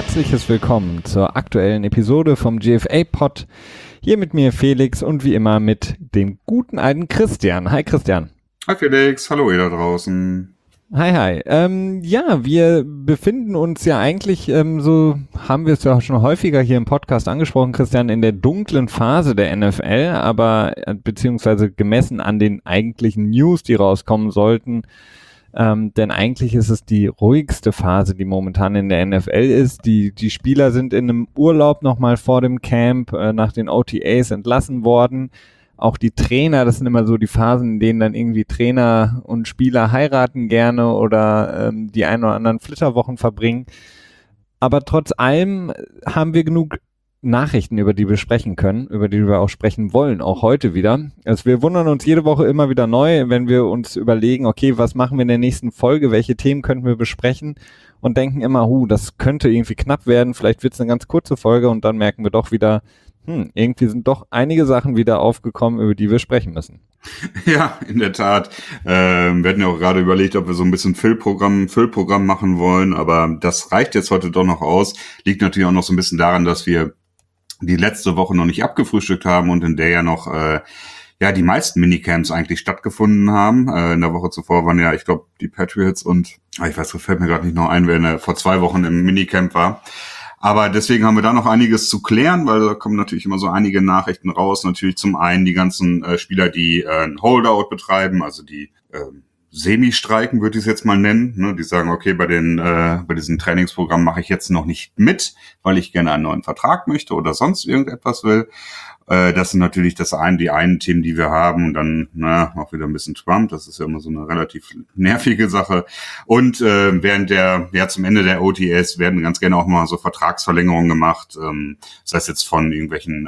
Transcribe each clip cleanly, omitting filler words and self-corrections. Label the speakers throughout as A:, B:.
A: herzliches Willkommen zur aktuellen Episode vom GFA-Pod. Hier mit mir Felix und wie immer mit dem guten alten Christian. Hi Christian.
B: Hi Felix, hallo ihr da draußen.
A: Hi. Ja, wir befinden uns ja eigentlich, so haben wir es ja schon häufiger hier im Podcast angesprochen, Christian, in der dunklen Phase der NFL, aber beziehungsweise gemessen an den eigentlichen News, die rauskommen sollten, denn eigentlich ist es die ruhigste Phase, die momentan in der NFL ist. Die Spieler sind in einem Urlaub nochmal vor dem Camp nach den OTAs entlassen worden. Auch die Trainer, das sind immer so die Phasen, in denen dann irgendwie Trainer und Spieler heiraten gerne oder die ein oder anderen Flitterwochen verbringen. Aber trotz allem haben wir genug Nachrichten, über die wir sprechen können, über die wir auch sprechen wollen, auch heute wieder. Also wir wundern uns jede Woche immer wieder neu, wenn wir uns überlegen, okay, was machen wir in der nächsten Folge, welche Themen könnten wir besprechen und denken immer, das könnte irgendwie knapp werden, vielleicht wird es eine ganz kurze Folge und dann merken wir doch wieder, irgendwie sind doch einige Sachen wieder aufgekommen, über die wir sprechen müssen.
B: Ja, in der Tat. Wir hatten ja auch gerade überlegt, ob wir so ein bisschen Füllprogramm machen wollen, aber das reicht jetzt heute doch noch aus. Liegt natürlich auch noch so ein bisschen daran, dass wir die letzte Woche noch nicht abgefrühstückt haben und in der ja noch die meisten Minicamps eigentlich stattgefunden haben. In der Woche zuvor waren ja, ich glaube, die Patriots und ich weiß, fällt mir gerade nicht noch ein, wer vor 2 Wochen im Minicamp war. Aber deswegen haben wir da noch einiges zu klären, weil da kommen natürlich immer so einige Nachrichten raus. Natürlich zum einen die ganzen Spieler, die ein Holdout betreiben, also die Semi-Streiken, würde ich es jetzt mal nennen. Ne? Die sagen, okay, bei diesem Trainingsprogramm mache ich jetzt noch nicht mit, weil ich gerne einen neuen Vertrag möchte oder sonst irgendetwas will. Das sind natürlich die einen Themen, die wir haben. Und dann auch wieder ein bisschen Trump. Das ist ja immer so eine relativ nervige Sache. Und zum Ende der OTAs werden ganz gerne auch mal so Vertragsverlängerungen gemacht. Das heißt jetzt von irgendwelchen,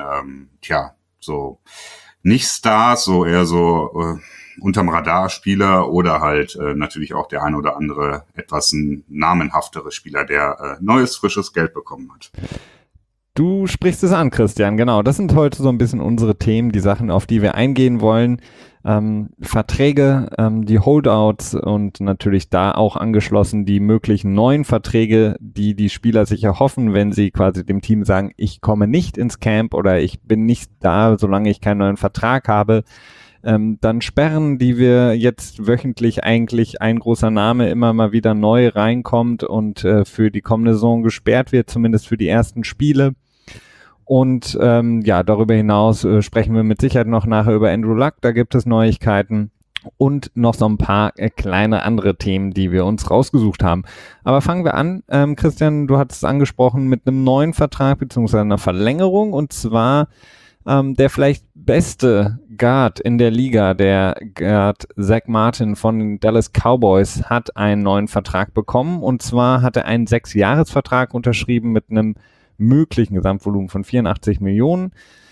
B: so nicht Stars, so eher so unterm Radarspieler oder halt natürlich auch der ein oder andere etwas namenhaftere Spieler, der neues, frisches Geld bekommen hat.
A: Du sprichst es an, Christian, genau. Das sind heute so ein bisschen unsere Themen, die Sachen, auf die wir eingehen wollen. Verträge, die Holdouts und natürlich da auch angeschlossen die möglichen neuen Verträge, die Spieler sich erhoffen, wenn sie quasi dem Team sagen, ich komme nicht ins Camp oder ich bin nicht da, solange ich keinen neuen Vertrag habe. Dann Sperren, die wir jetzt wöchentlich eigentlich ein großer Name immer mal wieder neu reinkommt und für die kommende Saison gesperrt wird, zumindest für die ersten Spiele. Und darüber hinaus sprechen wir mit Sicherheit noch nachher über Andrew Luck, da gibt es Neuigkeiten und noch so ein paar kleine andere Themen, die wir uns rausgesucht haben. Aber fangen wir an, Christian, du hattest es angesprochen, mit einem neuen Vertrag bzw. einer Verlängerung und zwar der vielleicht beste Guard in der Liga, der Guard Zach Martin von den Dallas Cowboys, hat einen neuen Vertrag bekommen und zwar hat er einen 6-Jahres-Vertrag unterschrieben mit einem möglichen Gesamtvolumen von 84 Millionen.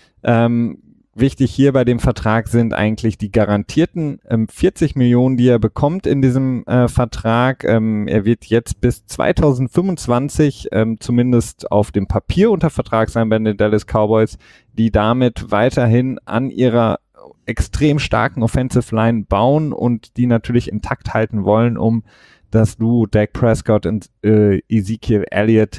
A: Wichtig hier bei dem Vertrag sind eigentlich die garantierten 40 Millionen, die er bekommt in diesem Vertrag. Er wird jetzt bis 2025 zumindest auf dem Papier unter Vertrag sein bei den Dallas Cowboys, die damit weiterhin an ihrer extrem starken Offensive Line bauen und die natürlich intakt halten wollen, um das Duo Dak Prescott und Ezekiel Elliott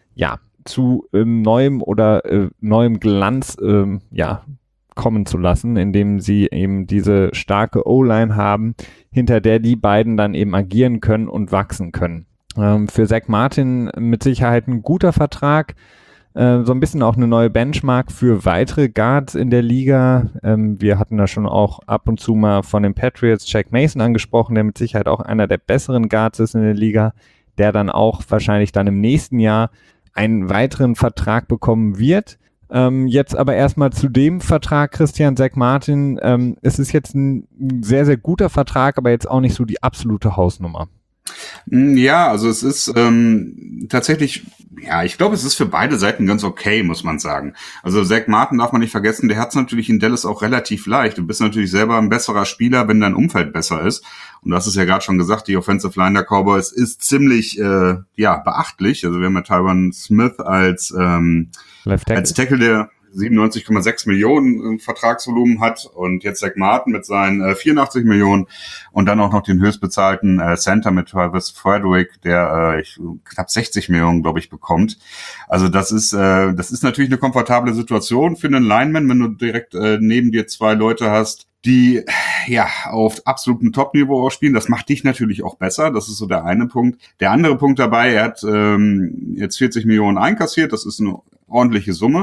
A: zu neuem Glanz kommen zu lassen, indem sie eben diese starke O-Line haben, hinter der die beiden dann eben agieren können und wachsen können. Für Zach Martin mit Sicherheit ein guter Vertrag, so ein bisschen auch eine neue Benchmark für weitere Guards in der Liga. Wir hatten da schon auch ab und zu mal von den Patriots Jack Mason angesprochen, der mit Sicherheit auch einer der besseren Guards ist in der Liga, der dann auch wahrscheinlich dann im nächsten Jahr einen weiteren Vertrag bekommen wird. Jetzt aber erstmal zu dem Vertrag, Christian, Zach Martin. Es ist jetzt ein sehr, sehr guter Vertrag, aber jetzt auch nicht so die absolute Hausnummer.
B: Ja, also es ist tatsächlich, ich glaube, es ist für beide Seiten ganz okay, muss man sagen. Also Zach Martin darf man nicht vergessen, der hat es natürlich in Dallas auch relativ leicht. Du bist natürlich selber ein besserer Spieler, wenn dein Umfeld besser ist. Und du hast es ja gerade schon gesagt, die Offensive Line der Cowboys ist ziemlich beachtlich. Also wir haben ja Tyron Smith als Tackle, der 97,6 Millionen Vertragsvolumen hat und jetzt Zach Martin mit seinen 84 Millionen und dann auch noch den höchstbezahlten Center mit Travis Frederick, der knapp 60 Millionen, glaube ich, bekommt. Also das ist natürlich eine komfortable Situation für einen Lineman, wenn du direkt neben dir zwei Leute hast, die ja auf absolutem Top-Niveau auch spielen. Das macht dich natürlich auch besser. Das ist so der eine Punkt. Der andere Punkt dabei, er hat jetzt 40 Millionen einkassiert. Das ist eine ordentliche Summe,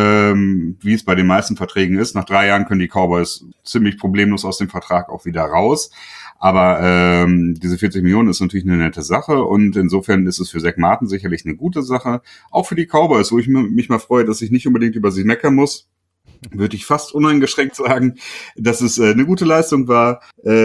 B: wie es bei den meisten Verträgen ist. Nach 3 Jahren können die Cowboys ziemlich problemlos aus dem Vertrag auch wieder raus. Aber diese 40 Millionen ist natürlich eine nette Sache und insofern ist es für Zach Martin sicherlich eine gute Sache. Auch für die Cowboys, wo ich mich mal freue, dass ich nicht unbedingt über sie meckern muss, würde ich fast uneingeschränkt sagen, dass es eine gute Leistung war,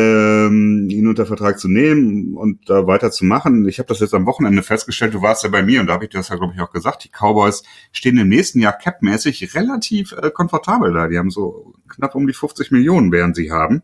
B: ihn unter Vertrag zu nehmen und da weiterzumachen. Ich habe das jetzt am Wochenende festgestellt, du warst ja bei mir und da habe ich das ja, glaube ich, auch gesagt, die Cowboys stehen im nächsten Jahr capmäßig relativ komfortabel da. Die haben so knapp um die 50 Millionen, werden sie haben.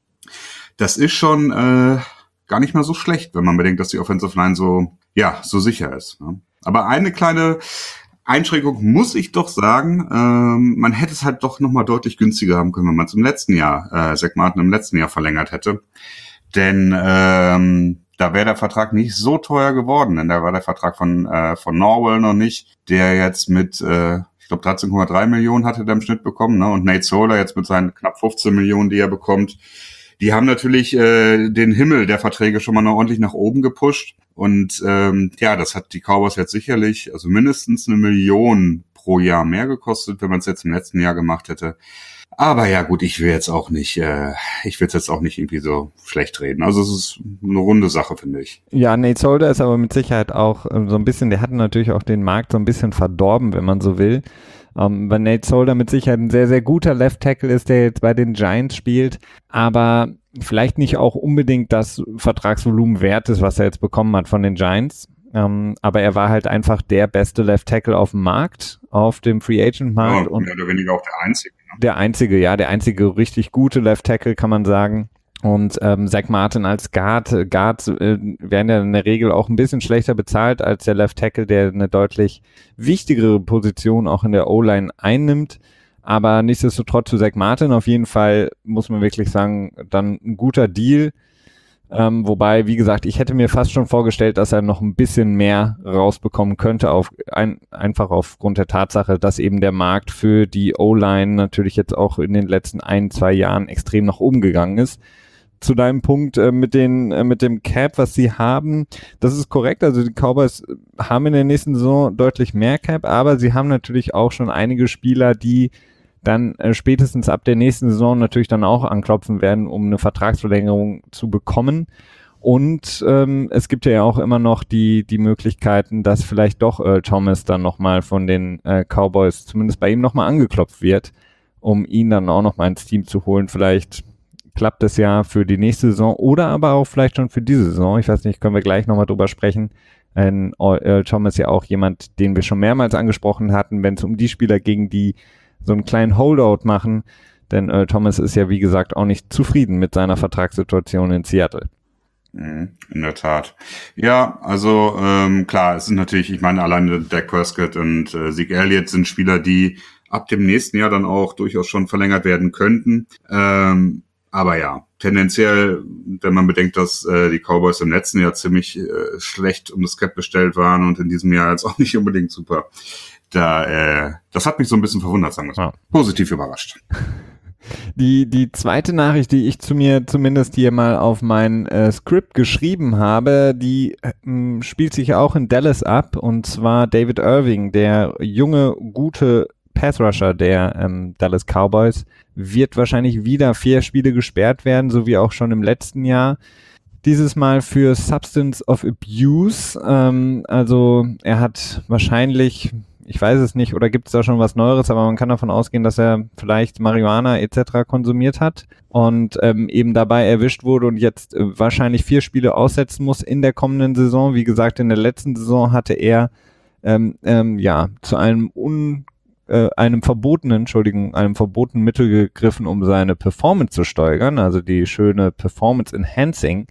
B: Das ist schon gar nicht mal so schlecht, wenn man bedenkt, dass die Offensive Line so sicher ist. Ne? Aber eine kleine Einschränkung muss ich doch sagen, man hätte es halt doch nochmal deutlich günstiger haben können, wenn man es im letzten Jahr, Zach Martin im letzten Jahr verlängert hätte. Denn da wäre der Vertrag nicht so teuer geworden, denn da war der Vertrag von Norwell noch nicht, der jetzt mit, ich glaube 13,3 Millionen hatte der im Schnitt bekommen, ne? Und Nate Solder jetzt mit seinen knapp 15 Millionen, die er bekommt. Die haben natürlich den Himmel der Verträge schon mal noch ordentlich nach oben gepusht. Und das hat die Cowboys jetzt sicherlich, also mindestens 1 Million pro Jahr mehr gekostet, wenn man es jetzt im letzten Jahr gemacht hätte. Aber ja gut, ich will jetzt auch nicht irgendwie so schlecht reden. Also es ist eine runde Sache, finde ich.
A: Ja, Nate Solder ist aber mit Sicherheit auch so ein bisschen, der hat natürlich auch den Markt so ein bisschen verdorben, wenn man so will. Weil Nate Solder mit Sicherheit ein sehr, sehr guter Left Tackle ist, der jetzt bei den Giants spielt, aber vielleicht nicht auch unbedingt das Vertragsvolumen wert ist, was er jetzt bekommen hat von den Giants. Aber er war halt einfach der beste Left Tackle auf dem Markt, auf dem Free Agent Markt.
B: Ja, und mehr oder weniger auch der Einzige. Ne?
A: Der einzige richtig gute Left Tackle, kann man sagen. Und Zach Martin als Guards werden ja in der Regel auch ein bisschen schlechter bezahlt als der Left Tackle, der eine deutlich wichtigere Position auch in der O-Line einnimmt. Aber nichtsdestotrotz für Zach Martin auf jeden Fall, muss man wirklich sagen, dann ein guter Deal. Wobei, wie gesagt, ich hätte mir fast schon vorgestellt, dass er noch ein bisschen mehr rausbekommen könnte, einfach aufgrund der Tatsache, dass eben der Markt für die O-Line natürlich jetzt auch in den letzten 1-2 Jahren extrem nach oben gegangen ist. Zu deinem Punkt mit dem Cap, was sie haben, das ist korrekt. Also die Cowboys haben in der nächsten Saison deutlich mehr Cap, aber sie haben natürlich auch schon einige Spieler, die dann spätestens ab der nächsten Saison natürlich dann auch anklopfen werden, um eine Vertragsverlängerung zu bekommen. Und es gibt ja auch immer noch die Möglichkeiten, dass vielleicht doch Earl Thomas dann nochmal von den Cowboys, zumindest bei ihm nochmal angeklopft wird, um ihn dann auch nochmal ins Team zu holen. Vielleicht klappt es ja für die nächste Saison oder aber auch vielleicht schon für diese Saison. Ich weiß nicht, können wir gleich nochmal drüber sprechen. Earl Thomas ist ja auch jemand, den wir schon mehrmals angesprochen hatten, wenn es um die Spieler ging, die so einen kleinen Holdout machen. Denn Earl Thomas ist ja, wie gesagt, auch nicht zufrieden mit seiner Vertragssituation in Seattle.
B: In der Tat. Ja, also klar, es sind natürlich, ich meine, alleine Dak Prescott und Zeke Elliott sind Spieler, die ab dem nächsten Jahr dann auch durchaus schon verlängert werden könnten. Aber ja, tendenziell, wenn man bedenkt, dass die Cowboys im letzten Jahr ziemlich schlecht um das Cap bestellt waren und in diesem Jahr jetzt auch nicht unbedingt super, das hat mich so ein bisschen verwundert, sagen wir mal. Ja. Positiv überrascht.
A: Die zweite Nachricht, die ich zu mir zumindest hier mal auf mein Skript geschrieben habe, die spielt sich auch in Dallas ab, und zwar David Irving, der junge, gute Pass-Rusher der Dallas Cowboys, wird wahrscheinlich wieder 4 Spiele gesperrt werden, so wie auch schon im letzten Jahr. Dieses Mal für Substance of Abuse, also er hat wahrscheinlich, ich weiß es nicht, oder gibt es da schon was Neueres, aber man kann davon ausgehen, dass er vielleicht Marihuana etc. konsumiert hat und eben dabei erwischt wurde und jetzt wahrscheinlich 4 Spiele aussetzen muss in der kommenden Saison. Wie gesagt, in der letzten Saison hatte er zu einem verbotenen Mittel gegriffen, um seine Performance zu steigern, also die schöne Performance Enhancing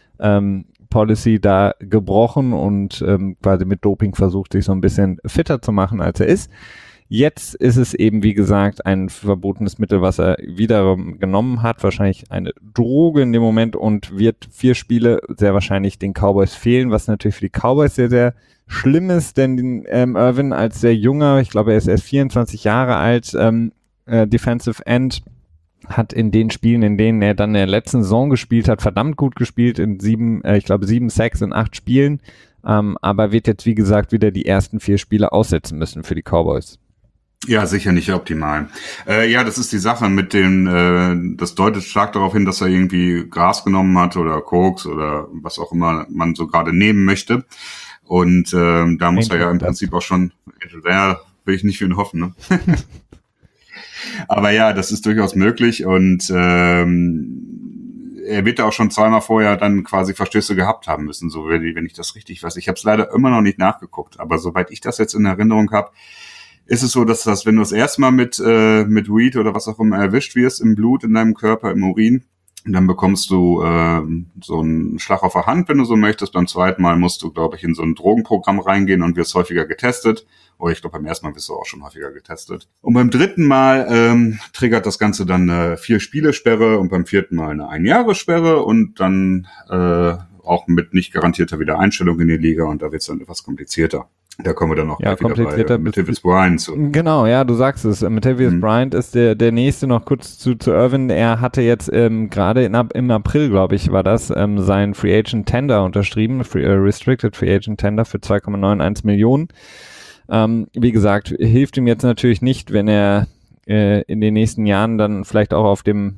A: Policy da gebrochen und quasi mit Doping versucht, sich so ein bisschen fitter zu machen, als er ist. Jetzt ist es eben, wie gesagt, ein verbotenes Mittel, was er wieder genommen hat, wahrscheinlich eine Droge in dem Moment, und wird 4 Spiele sehr wahrscheinlich den Cowboys fehlen, was natürlich für die Cowboys sehr, sehr schlimm ist, denn Irvin als sehr junger, ich glaube, er ist erst 24 Jahre alt, Defensive End, hat in den Spielen, in denen er dann in der letzten Saison gespielt hat, verdammt gut gespielt, in 7 Sacks in 8 Spielen, aber wird jetzt, wie gesagt, wieder die ersten 4 Spiele aussetzen müssen für die Cowboys.
B: Ja, sicher nicht optimal. Ja, das ist die Sache mit das deutet stark darauf hin, dass er irgendwie Gras genommen hat oder Koks oder was auch immer man so gerade nehmen möchte. Und da muss er ja im Prinzip auch schon, will ich nicht für ihn hoffen, ne? Aber ja, das ist durchaus möglich, und er wird auch schon zweimal vorher dann quasi Verstöße gehabt haben müssen, so wenn ich das richtig weiß. Ich habe es leider immer noch nicht nachgeguckt, aber soweit ich das jetzt in Erinnerung habe, ist es so, dass wenn du das erste Mal mit Weed oder was auch immer erwischt wirst im Blut, in deinem Körper, im Urin, dann bekommst du so einen Schlag auf der Hand, wenn du so möchtest. Beim zweiten Mal musst du, glaube ich, in so ein Drogenprogramm reingehen und wirst häufiger getestet. Oder ich glaube, beim ersten Mal wirst du auch schon häufiger getestet. Und beim dritten Mal triggert das Ganze dann 4 Spiele-Sperre und beim 4. Mal eine 1-Jahres-Sperre und dann auch mit nicht garantierter Wiedereinstellung in die Liga, und da wird es dann etwas komplizierter. Da kommen wir dann auch
A: gleich wieder bei
B: Martavis Bryant zu.
A: Genau, ja, du sagst es. Martavis Bryant ist der nächste. Noch kurz zu Irvin. Er hatte jetzt gerade im April, glaube ich, war das, sein Free Agent Tender unterschrieben, Restricted Free Agent Tender für 2,91 Millionen. Wie gesagt, hilft ihm jetzt natürlich nicht, wenn er in den nächsten Jahren dann vielleicht auch auf dem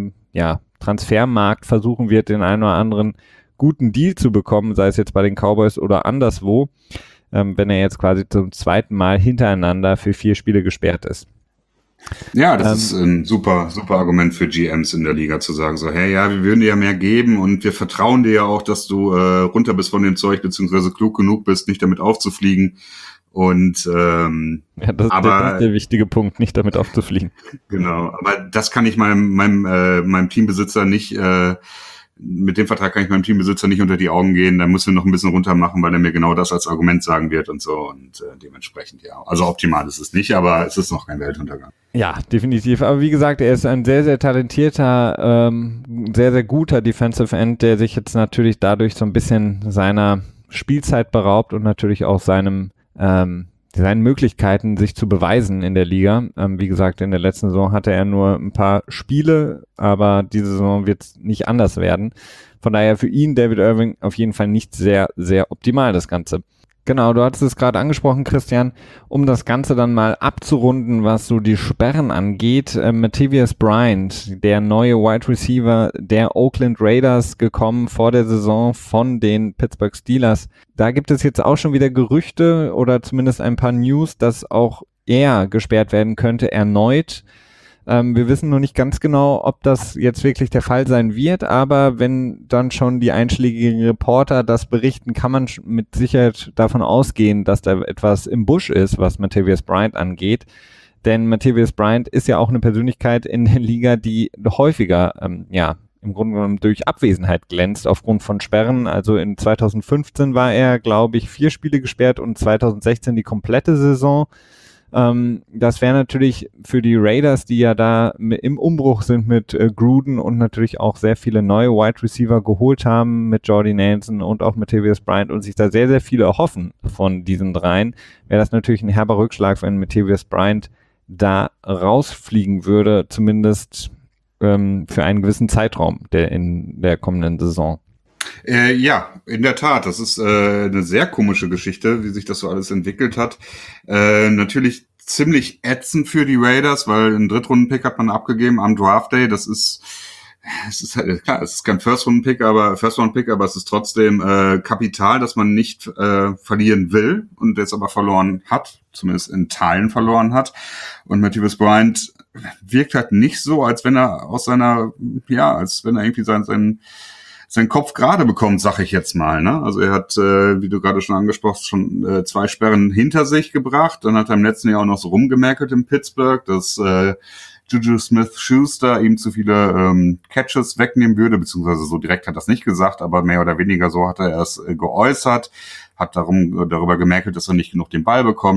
A: Transfermarkt versuchen wird, den einen oder anderen guten Deal zu bekommen, sei es jetzt bei den Cowboys oder anderswo, wenn er jetzt quasi zum zweiten Mal hintereinander für 4 Spiele gesperrt ist.
B: Ja, das ist ein super, super Argument für GMs in der Liga, zu sagen so, hey, ja, wir würden dir ja mehr geben und wir vertrauen dir ja auch, dass du runter bist von dem Zeug, beziehungsweise klug genug bist, nicht damit aufzufliegen. Und
A: ja, das ist der wichtige Punkt, nicht damit aufzufliegen.
B: Genau, aber das kann ich meinem Teambesitzer nicht, mit dem Vertrag kann ich meinem Teambesitzer nicht unter die Augen gehen, da müssen wir noch ein bisschen runter machen, weil er mir genau das als Argument sagen wird und so, und dementsprechend, ja. Also optimal ist es nicht, aber es ist noch kein Weltuntergang.
A: Ja, definitiv. Aber wie gesagt, er ist ein sehr, sehr talentierter, sehr, sehr guter Defensive End, der sich jetzt natürlich dadurch so ein bisschen seiner Spielzeit beraubt und natürlich auch seinen Möglichkeiten, sich zu beweisen in der Liga. Wie gesagt, in der letzten Saison hatte er nur ein paar Spiele, aber diese Saison wird es nicht anders werden. Von daher für ihn, David Irving, auf jeden Fall nicht sehr, sehr optimal, das Ganze. Genau, du hattest es gerade angesprochen, Christian, um das Ganze dann mal abzurunden, was so die Sperren angeht. Martavis Bryant, der neue Wide Receiver der Oakland Raiders, gekommen vor der Saison von den Pittsburgh Steelers. Da gibt es jetzt auch schon wieder Gerüchte oder zumindest ein paar News, dass auch er gesperrt werden könnte, erneut. Wir wissen noch nicht ganz genau, ob das jetzt wirklich der Fall sein wird, aber wenn dann schon die einschlägigen Reporter das berichten, kann man mit Sicherheit davon ausgehen, dass da etwas im Busch ist, was Martavis Bryant angeht. Denn Martavis Bryant ist ja auch eine Persönlichkeit in der Liga, die häufiger, im Grunde genommen durch Abwesenheit glänzt aufgrund von Sperren. Also in 2015 war er, glaube ich, 4 Spiele gesperrt und 2016 die komplette Saison. Das wäre natürlich für die Raiders, die ja da im Umbruch sind mit Gruden und natürlich auch sehr viele neue Wide Receiver geholt haben mit Jordy Nelson und auch mit Martavis Bryant und sich da sehr, sehr viele erhoffen von diesen dreien, wäre das natürlich ein herber Rückschlag, wenn Martavis Bryant da rausfliegen würde, zumindest für einen gewissen Zeitraum in der kommenden Saison.
B: Ja, in der Tat. Das ist eine sehr komische Geschichte, wie sich das so alles entwickelt hat. Natürlich ziemlich ätzend für die Raiders, weil einen Drittrunden-Pick hat man abgegeben am Draft Day. Es ist halt, klar, es ist kein First-Round-Pick, aber es ist trotzdem Kapital, das man nicht verlieren will und jetzt aber verloren hat, zumindest in Teilen verloren hat. Und Martavis Bryant wirkt halt nicht so, als wenn er als wenn er irgendwie seinen Kopf gerade bekommt, sag ich jetzt mal, ne? Also er hat, wie du gerade schon angesprochen hast, schon 2 Sperren hinter sich gebracht. Dann hat er im letzten Jahr auch noch so rumgemerkelt in Pittsburgh, dass Juju Smith-Schuster ihm zu viele Catches wegnehmen würde, beziehungsweise so direkt hat er es nicht gesagt, aber mehr oder weniger so hat er es geäußert, hat darüber gemerkt, dass er nicht genug den Ball bekommt.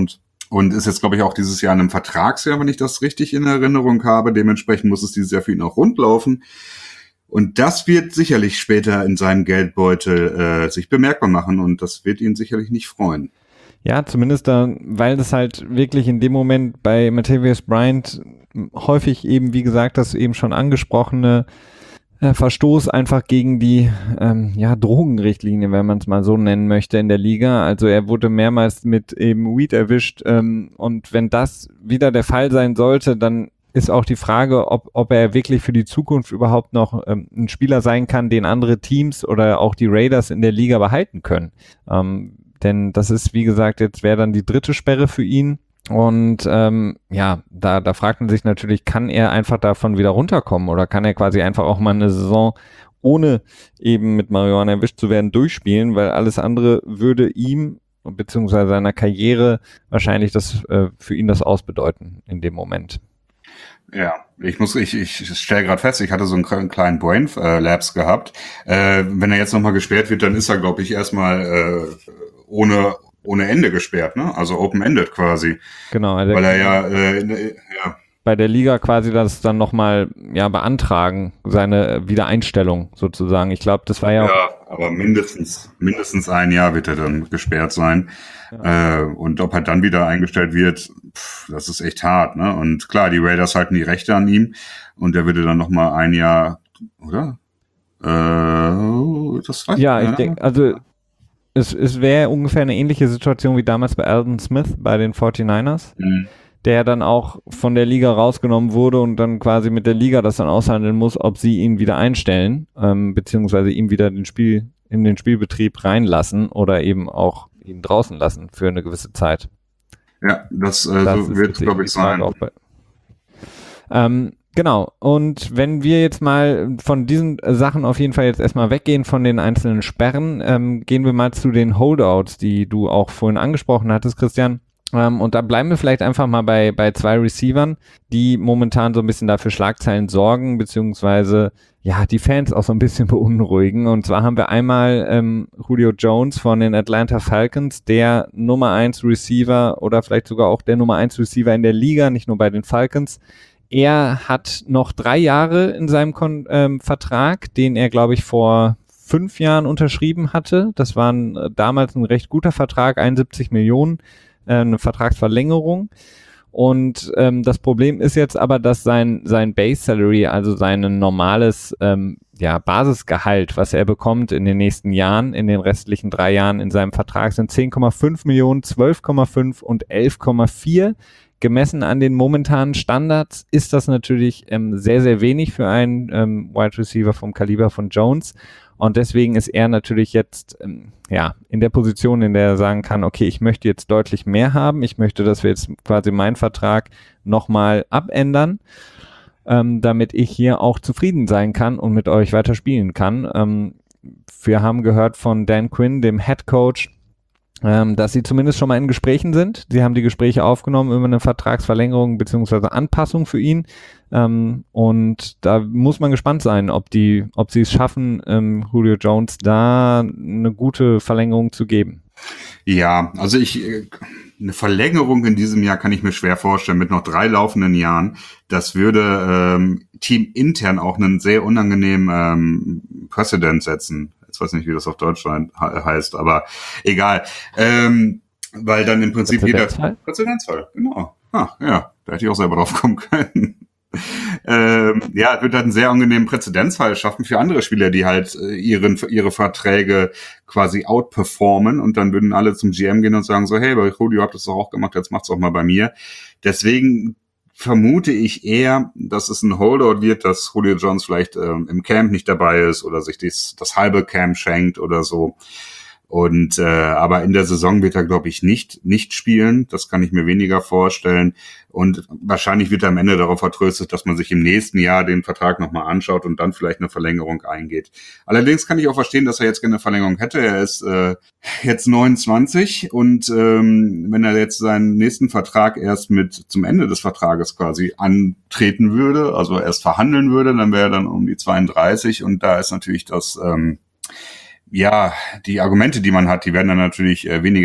B: und ist jetzt, glaube ich, auch dieses Jahr in einem Vertragsjahr, wenn ich das richtig in Erinnerung habe. Dementsprechend muss es dieses Jahr für ihn auch rund laufen. Und das wird sicherlich später in seinem Geldbeutel sich bemerkbar machen und das wird ihn sicherlich nicht freuen.
A: Ja, zumindest da, weil das halt wirklich in dem Moment bei Martavis Bryant häufig eben, wie gesagt, das eben schon angesprochene Verstoß einfach gegen die Drogenrichtlinie, wenn man es mal so nennen möchte, in der Liga. Also er wurde mehrmals mit eben Weed erwischt und wenn das wieder der Fall sein sollte, dann ist auch die Frage, ob er wirklich für die Zukunft überhaupt noch ein Spieler sein kann, den andere Teams oder auch die Raiders in der Liga behalten können. Denn das ist, wie gesagt, jetzt wäre dann die 3. Sperre für ihn. Und da fragt man sich natürlich, kann er einfach davon wieder runterkommen oder kann er quasi einfach auch mal eine Saison ohne eben mit Marihuana erwischt zu werden durchspielen, weil alles andere würde ihm beziehungsweise seiner Karriere wahrscheinlich das für ihn das ausbedeuten in dem Moment.
B: Ja, ich stelle gerade fest, ich hatte so einen kleinen Brain-Lapse gehabt. Wenn er jetzt nochmal gesperrt wird, dann ist er, glaube ich, erstmal ohne Ende gesperrt, ne? Also open-ended quasi.
A: Genau.
B: Weil er
A: bei der Liga quasi das dann nochmal beantragen, seine Wiedereinstellung sozusagen. Ich glaube, das war ja
B: aber mindestens ein Jahr wird er dann gesperrt sein. Ja. Und ob er dann wieder eingestellt wird, das ist echt hart, ne? Und klar, die Raiders halten die Rechte an ihm und der würde dann nochmal ein Jahr, oder? Das weiß
A: ich denke, also es wäre ungefähr eine ähnliche Situation wie damals bei Aldon Smith bei den 49ers, der dann auch von der Liga rausgenommen wurde und dann quasi mit der Liga das dann aushandeln muss, ob sie ihn wieder einstellen, beziehungsweise ihm wieder in den Spielbetrieb reinlassen oder eben auch ihn draußen lassen für eine gewisse Zeit.
B: Ja, das so wird, glaube ich, sein.
A: Genau, und wenn wir jetzt mal von diesen Sachen auf jeden Fall jetzt erstmal weggehen von den einzelnen Sperren, gehen wir mal zu den Holdouts, die du auch vorhin angesprochen hattest, Christian. Und da bleiben wir vielleicht einfach mal bei 2 Receivern, die momentan so ein bisschen dafür Schlagzeilen sorgen, beziehungsweise die Fans auch so ein bisschen beunruhigen. Und zwar haben wir einmal Julio Jones von den Atlanta Falcons, der Nummer 1 Receiver oder vielleicht sogar auch der Nummer 1 Receiver in der Liga, nicht nur bei den Falcons. Er hat noch 3 Jahre in seinem Vertrag, den er, glaube ich, vor 5 Jahren unterschrieben hatte. Das war damals ein recht guter Vertrag, 71 Millionen, eine Vertragsverlängerung. Und das Problem ist jetzt aber, dass sein Base Salary, also sein normales Basisgehalt, was er bekommt in den nächsten Jahren, in den restlichen 3 Jahren in seinem Vertrag, sind 10,5 Millionen, 12,5 und 11,4. Gemessen an den momentanen Standards ist das natürlich sehr, sehr wenig für einen Wide Receiver vom Kaliber von Jones. Und deswegen ist er natürlich jetzt in der Position, in der er sagen kann, okay, ich möchte jetzt deutlich mehr haben. Ich möchte, dass wir jetzt quasi meinen Vertrag nochmal abändern, damit ich hier auch zufrieden sein kann und mit euch weiter spielen kann. Wir haben gehört von Dan Quinn, dem Head Coach, dass sie zumindest schon mal in Gesprächen sind. Sie haben die Gespräche aufgenommen über eine Vertragsverlängerung beziehungsweise Anpassung für ihn. Und da muss man gespannt sein, ob sie es schaffen, Julio Jones da eine gute Verlängerung zu geben.
B: Ja, also eine Verlängerung in diesem Jahr kann ich mir schwer vorstellen, mit noch 3 laufenden Jahren. Das würde teamintern auch einen sehr unangenehmen Präzedent setzen. Jetzt weiß nicht, wie das auf Deutsch heißt, aber egal. Weil dann im Prinzip Präzedenzfall, genau. Da hätte ich auch selber drauf kommen können. Es wird halt einen sehr angenehmen Präzedenzfall schaffen für andere Spieler, die halt ihre Verträge quasi outperformen und dann würden alle zum GM gehen und sagen so, hey, bei Julio habt das doch auch gemacht, jetzt macht's auch mal bei mir. Deswegen vermute ich eher, dass es ein Holdout wird, dass Julio Jones vielleicht im Camp nicht dabei ist oder sich das halbe Camp schenkt oder so. Und aber in der Saison wird er, glaube ich, nicht spielen. Das kann ich mir weniger vorstellen. Und wahrscheinlich wird er am Ende darauf vertröstet, dass man sich im nächsten Jahr den Vertrag nochmal anschaut und dann vielleicht eine Verlängerung eingeht. Allerdings kann ich auch verstehen, dass er jetzt gerne eine Verlängerung hätte. Er ist jetzt 29 und wenn er jetzt seinen nächsten Vertrag erst zum Ende des Vertrages quasi antreten würde, also erst verhandeln würde, dann wäre er dann um die 32 und da ist natürlich das die Argumente, die man hat, die werden dann natürlich weniger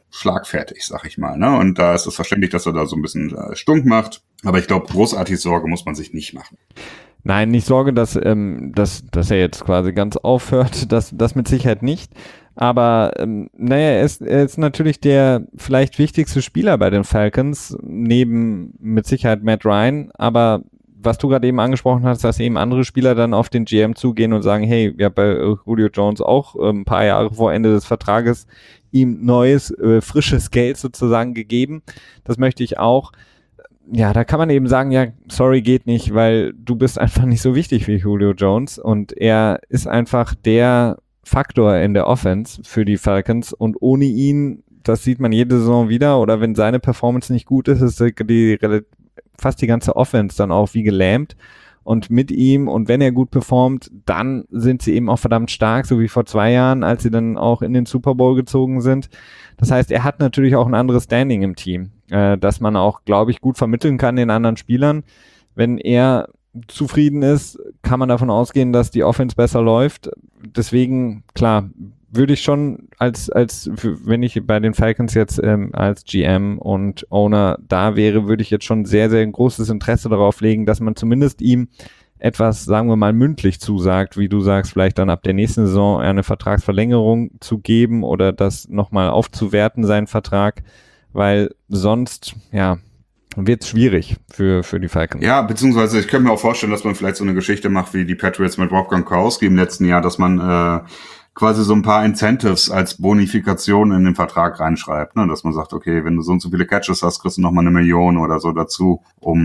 B: schlagfertig, sag ich mal. Ne? Und da ist es verständlich, dass er da so ein bisschen stunk macht. Aber ich glaube, großartig Sorge muss man sich nicht machen.
A: Nein, nicht Sorge, dass er jetzt quasi ganz aufhört, das mit Sicherheit nicht. Aber er ist natürlich der vielleicht wichtigste Spieler bei den Falcons, neben mit Sicherheit Matt Ryan. Aber was du gerade eben angesprochen hast, dass eben andere Spieler dann auf den GM zugehen und sagen, hey, wir haben bei Julio Jones auch ein paar Jahre vor Ende des Vertrages ihm neues, frisches Geld sozusagen gegeben. Das möchte ich auch. Ja, da kann man eben sagen, ja, sorry, geht nicht, weil du bist einfach nicht so wichtig wie Julio Jones und er ist einfach der Faktor in der Offense für die Falcons und ohne ihn, das sieht man jede Saison wieder, oder wenn seine Performance nicht gut ist, ist fast die ganze Offense dann auch wie gelähmt und mit ihm und wenn er gut performt, dann sind sie eben auch verdammt stark, so wie vor 2 Jahren, als sie dann auch in den Super Bowl gezogen sind. Das heißt, er hat natürlich auch ein anderes Standing im Team, dass man auch, glaube ich, gut vermitteln kann den anderen Spielern. Wenn er zufrieden ist, kann man davon ausgehen, dass die Offense besser läuft. Deswegen, klar, würde ich schon wenn ich bei den Falcons jetzt als GM und Owner da wäre, würde ich jetzt schon sehr, sehr großes Interesse darauf legen, dass man zumindest ihm etwas, sagen wir mal, mündlich zusagt, wie du sagst, vielleicht dann ab der nächsten Saison eine Vertragsverlängerung zu geben oder das nochmal aufzuwerten, seinen Vertrag, weil sonst, ja, wird es schwierig für die Falcons.
B: Ja, beziehungsweise ich könnte mir auch vorstellen, dass man vielleicht so eine Geschichte macht wie die Patriots mit Rob Gronkowski im letzten Jahr, dass man quasi so ein paar Incentives als Bonifikation in den Vertrag reinschreibt, ne? Dass man sagt, okay, wenn du so und so viele Catches hast, kriegst du nochmal 1 Million oder so dazu,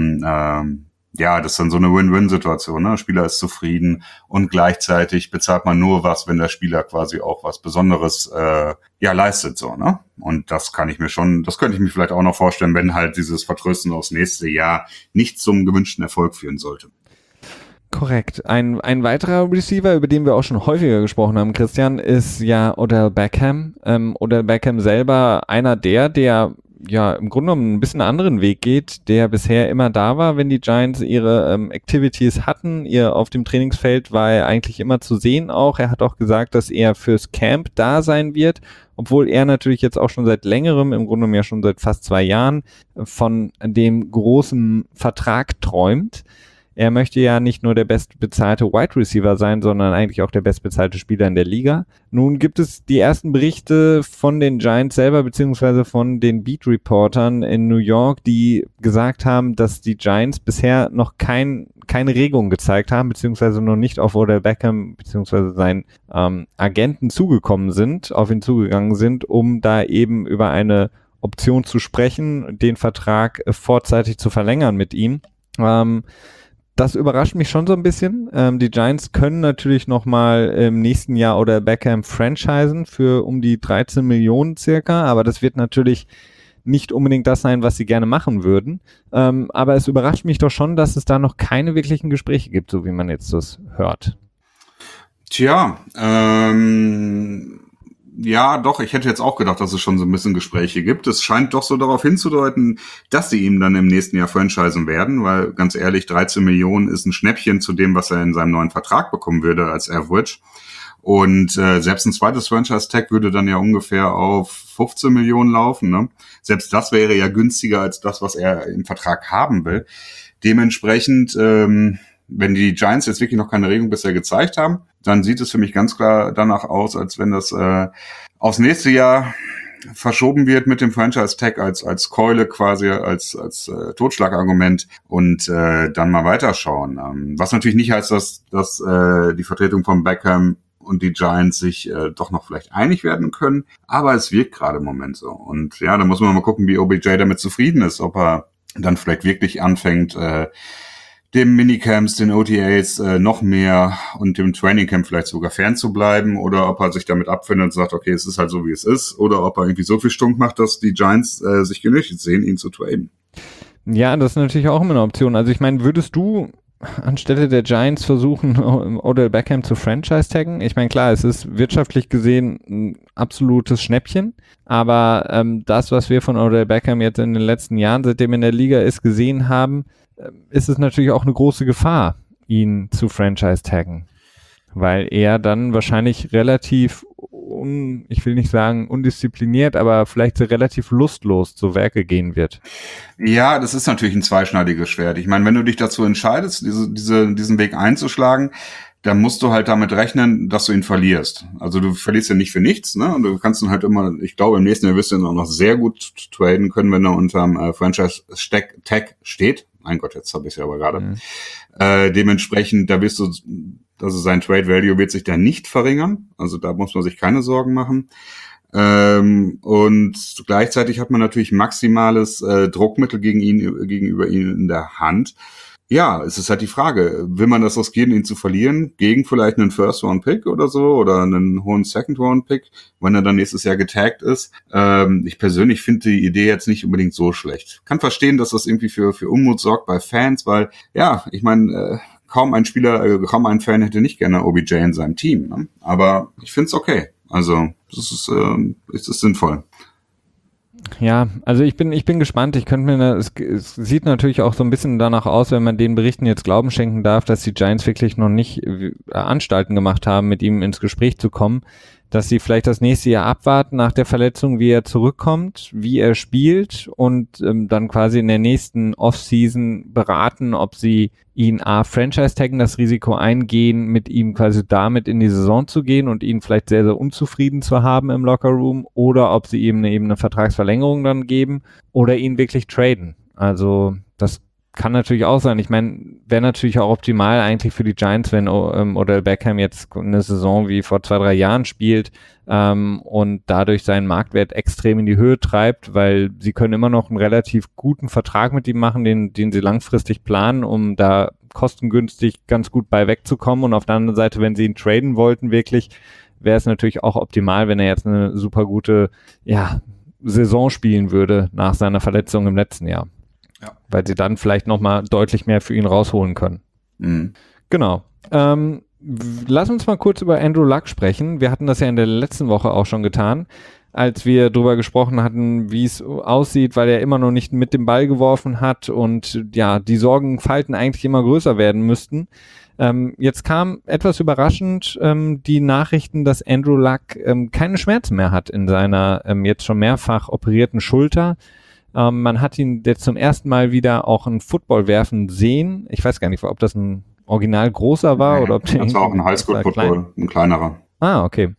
B: das ist dann so eine Win-Win-Situation, ne? Der Spieler ist zufrieden und gleichzeitig bezahlt man nur was, wenn der Spieler quasi auch was Besonderes leistet, so, ne? Und das könnte ich mir vielleicht auch noch vorstellen, wenn halt dieses Vertrösten aufs nächste Jahr nicht zum gewünschten Erfolg führen sollte.
A: Korrekt. Ein weiterer Receiver, über den wir auch schon häufiger gesprochen haben, Christian, ist ja Odell Beckham. Odell Beckham selber einer der ja im Grunde genommen ein bisschen einen anderen Weg geht, der bisher immer da war, wenn die Giants ihre Activities hatten. Auf dem Trainingsfeld war er eigentlich immer zu sehen auch. Er hat auch gesagt, dass er fürs Camp da sein wird, obwohl er natürlich jetzt auch schon seit längerem, im Grunde genommen ja schon seit fast 2 Jahren, von dem großen Vertrag träumt. Er möchte ja nicht nur der bestbezahlte Wide Receiver sein, sondern eigentlich auch der bestbezahlte Spieler in der Liga. Nun gibt es die ersten Berichte von den Giants selber, beziehungsweise von den Beat-Reportern in New York, die gesagt haben, dass die Giants bisher noch keine Regung gezeigt haben, beziehungsweise noch nicht auf Odell Beckham, beziehungsweise seinen Agenten auf ihn zugegangen sind, um da eben über eine Option zu sprechen, den Vertrag vorzeitig zu verlängern mit ihm. Das überrascht mich schon so ein bisschen. Die Giants können natürlich nochmal im nächsten Jahr Odell Beckham franchisen für um die 13 Millionen circa, aber das wird natürlich nicht unbedingt das sein, was sie gerne machen würden. Aber es überrascht mich doch schon, dass es da noch keine wirklichen Gespräche gibt, so wie man jetzt das hört.
B: Tja, ja, doch, ich hätte jetzt auch gedacht, dass es schon so ein bisschen Gespräche gibt. Es scheint doch so darauf hinzudeuten, dass sie ihm dann im nächsten Jahr franchisen werden, weil ganz ehrlich, 13 Millionen ist ein Schnäppchen zu dem, was er in seinem neuen Vertrag bekommen würde als Average. Und selbst ein zweites Franchise-Tag würde dann ja ungefähr auf 15 Millionen laufen, ne? Selbst das wäre ja günstiger als das, was er im Vertrag haben will. Dementsprechend, wenn die Giants jetzt wirklich noch keine Regung bisher gezeigt haben, dann sieht es für mich ganz klar danach aus, als wenn das aufs nächste Jahr verschoben wird mit dem Franchise-Tag als Keule quasi, als Totschlagargument und dann mal weiterschauen. Was natürlich nicht heißt, dass die Vertretung von Beckham und die Giants sich doch noch vielleicht einig werden können, aber es wirkt gerade im Moment so. Und ja, da muss man mal gucken, wie OBJ damit zufrieden ist, ob er dann vielleicht wirklich anfängt, dem Minicamps, den OTAs noch mehr und dem Trainingcamp vielleicht sogar fern zu bleiben oder ob er sich damit abfindet und sagt, okay, es ist halt so, wie es ist, oder ob er irgendwie so viel Stunk macht, dass die Giants sich genötigt sehen, ihn zu traden.
A: Ja, das ist natürlich auch immer eine Option. Also ich meine, würdest du anstelle der Giants versuchen, Odell Beckham zu franchise-taggen? Ich meine, klar, es ist wirtschaftlich gesehen ein absolutes Schnäppchen, aber das, was wir von Odell Beckham jetzt in den letzten Jahren, seitdem er in der Liga ist, gesehen haben, ist es natürlich auch eine große Gefahr, ihn zu franchise-taggen, weil er dann wahrscheinlich relativ ich will nicht sagen undiszipliniert, aber vielleicht so relativ lustlos zu Werke gehen wird.
B: Ja, das ist natürlich ein zweischneidiges Schwert. Ich meine, wenn du dich dazu entscheidest, diesen Weg einzuschlagen, dann musst du halt damit rechnen, dass du ihn verlierst. Also du verlierst ja nicht für nichts, ne? Und du kannst dann halt immer, ich glaube, im nächsten Jahr wirst du ihn auch noch sehr gut traden können, wenn er unterm Franchise-Tag steht. Mein Gott, jetzt habe ich es ja aber gerade. Dementsprechend, da wirst du, also sein Trade-Value wird sich da nicht verringern. Also da muss man sich keine Sorgen machen. Und gleichzeitig hat man natürlich maximales Druckmittel gegenüber ihm in der Hand. Ja, es ist halt die Frage, will man das riskieren, ihn zu verlieren, gegen vielleicht einen First-Round-Pick oder so, oder einen hohen Second-Round-Pick, wenn er dann nächstes Jahr getaggt ist. Ich persönlich finde die Idee jetzt nicht unbedingt so schlecht. Kann verstehen, dass das irgendwie für Unmut sorgt bei Fans, weil, ja, ich meine, kaum ein Fan hätte nicht gerne OBJ in seinem Team, ne? Aber ich finde es okay. Also, es ist sinnvoll.
A: Ja, also ich bin gespannt. Ich könnte mir, es sieht natürlich auch so ein bisschen danach aus, wenn man den Berichten jetzt Glauben schenken darf, dass die Giants wirklich noch nicht Anstalten gemacht haben, mit ihm ins Gespräch zu kommen, dass sie vielleicht das nächste Jahr abwarten nach der Verletzung, wie er zurückkommt, wie er spielt und dann quasi in der nächsten Offseason beraten, ob sie ihn Franchise-taggen, das Risiko eingehen, mit ihm quasi damit in die Saison zu gehen und ihn vielleicht sehr, sehr unzufrieden zu haben im Lockerroom, oder ob sie ihm eben eine Vertragsverlängerung dann geben oder ihn wirklich traden. Also das kann natürlich auch sein. Ich meine, wäre natürlich auch optimal eigentlich für die Giants, wenn Odell Beckham jetzt eine Saison wie vor 2-3 Jahren spielt und dadurch seinen Marktwert extrem in die Höhe treibt, weil sie können immer noch einen relativ guten Vertrag mit ihm machen, den sie langfristig planen, um da kostengünstig ganz gut bei wegzukommen. Und auf der anderen Seite, wenn sie ihn traden wollten wirklich, wäre es natürlich auch optimal, wenn er jetzt eine super gute Saison spielen würde nach seiner Verletzung im letzten Jahr. Ja. Weil sie dann vielleicht nochmal deutlich mehr für ihn rausholen können. Mhm. Genau. Lass uns mal kurz über Andrew Luck sprechen. Wir hatten das ja in der letzten Woche auch schon getan, als wir darüber gesprochen hatten, wie es aussieht, weil er immer noch nicht mit dem Ball geworfen hat und ja, die Sorgenfalten eigentlich immer größer werden müssten. Jetzt kam etwas überraschend die Nachrichten, dass Andrew Luck keine Schmerzen mehr hat in seiner jetzt schon mehrfach operierten Schulter. Man hat ihn jetzt zum ersten Mal wieder auch einen Football werfen sehen. Ich weiß gar nicht, ob das ein original großer war oder ob
B: das war auch ein Highschool-Football, ein kleinerer.
A: Ah, okay.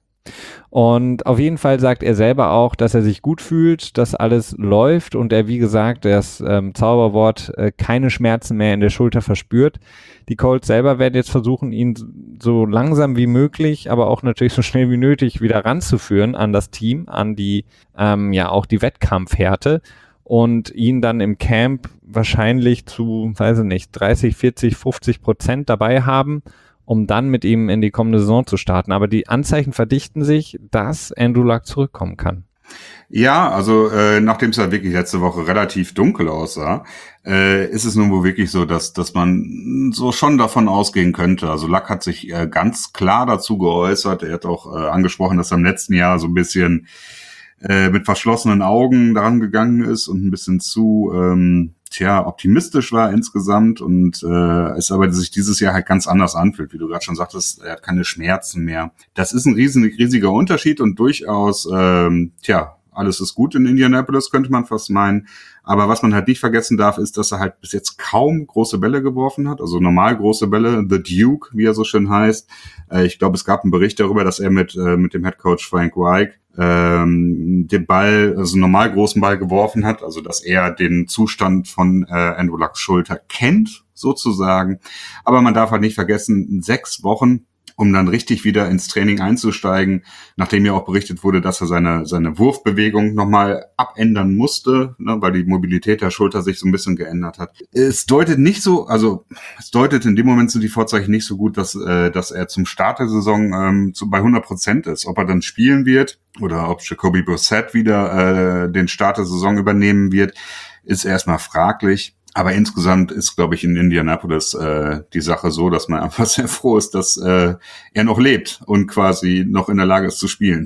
A: Und auf jeden Fall sagt er selber auch, dass er sich gut fühlt, dass alles läuft und er, wie gesagt, das Zauberwort keine Schmerzen mehr in der Schulter verspürt. Die Colts selber werden jetzt versuchen, ihn so langsam wie möglich, aber auch natürlich so schnell wie nötig wieder ranzuführen an das Team, an die, auch die Wettkampfhärte. Und ihn dann im Camp wahrscheinlich zu, 30, 40, 50% dabei haben, um dann mit ihm in die kommende Saison zu starten. Aber die Anzeichen verdichten sich, dass Andrew Luck zurückkommen kann.
B: Ja, also nachdem es ja wirklich letzte Woche relativ dunkel aussah, ist es nun wohl wirklich so, dass man so schon davon ausgehen könnte. Also Luck hat sich ganz klar dazu geäußert. Er hat auch angesprochen, dass er im letzten Jahr so ein bisschen mit verschlossenen Augen daran gegangen ist und ein bisschen zu optimistisch war insgesamt und es aber sich dieses Jahr halt ganz anders anfühlt, wie du gerade schon sagtest, er hat keine Schmerzen mehr. Das ist ein riesiger Unterschied und durchaus alles ist gut in Indianapolis, könnte man fast meinen. Aber was man halt nicht vergessen darf, ist, dass er halt bis jetzt kaum große Bälle geworfen hat. Also normal große Bälle, The Duke, wie er so schön heißt. Ich glaube, es gab einen Bericht darüber, dass er mit dem Headcoach Frank Reich den Ball, also normal großen Ball geworfen hat. Also, dass er den Zustand von Andrew Lucks Schulter kennt, sozusagen. Aber man darf halt nicht vergessen, 6 Wochen, um dann richtig wieder ins Training einzusteigen, nachdem ja auch berichtet wurde, dass er seine Wurfbewegung nochmal abändern musste, ne, weil die Mobilität der Schulter sich so ein bisschen geändert hat. Es deutet in dem Moment sind die Vorzeichen nicht so gut, dass er zum Start der Saison bei 100% ist. Ob er dann spielen wird oder ob Jacoby Brissett wieder den Start der Saison übernehmen wird, ist erstmal fraglich. Aber insgesamt ist, glaube ich, in Indianapolis die Sache so, dass man einfach sehr froh ist, dass er noch lebt und quasi noch in der Lage ist zu spielen.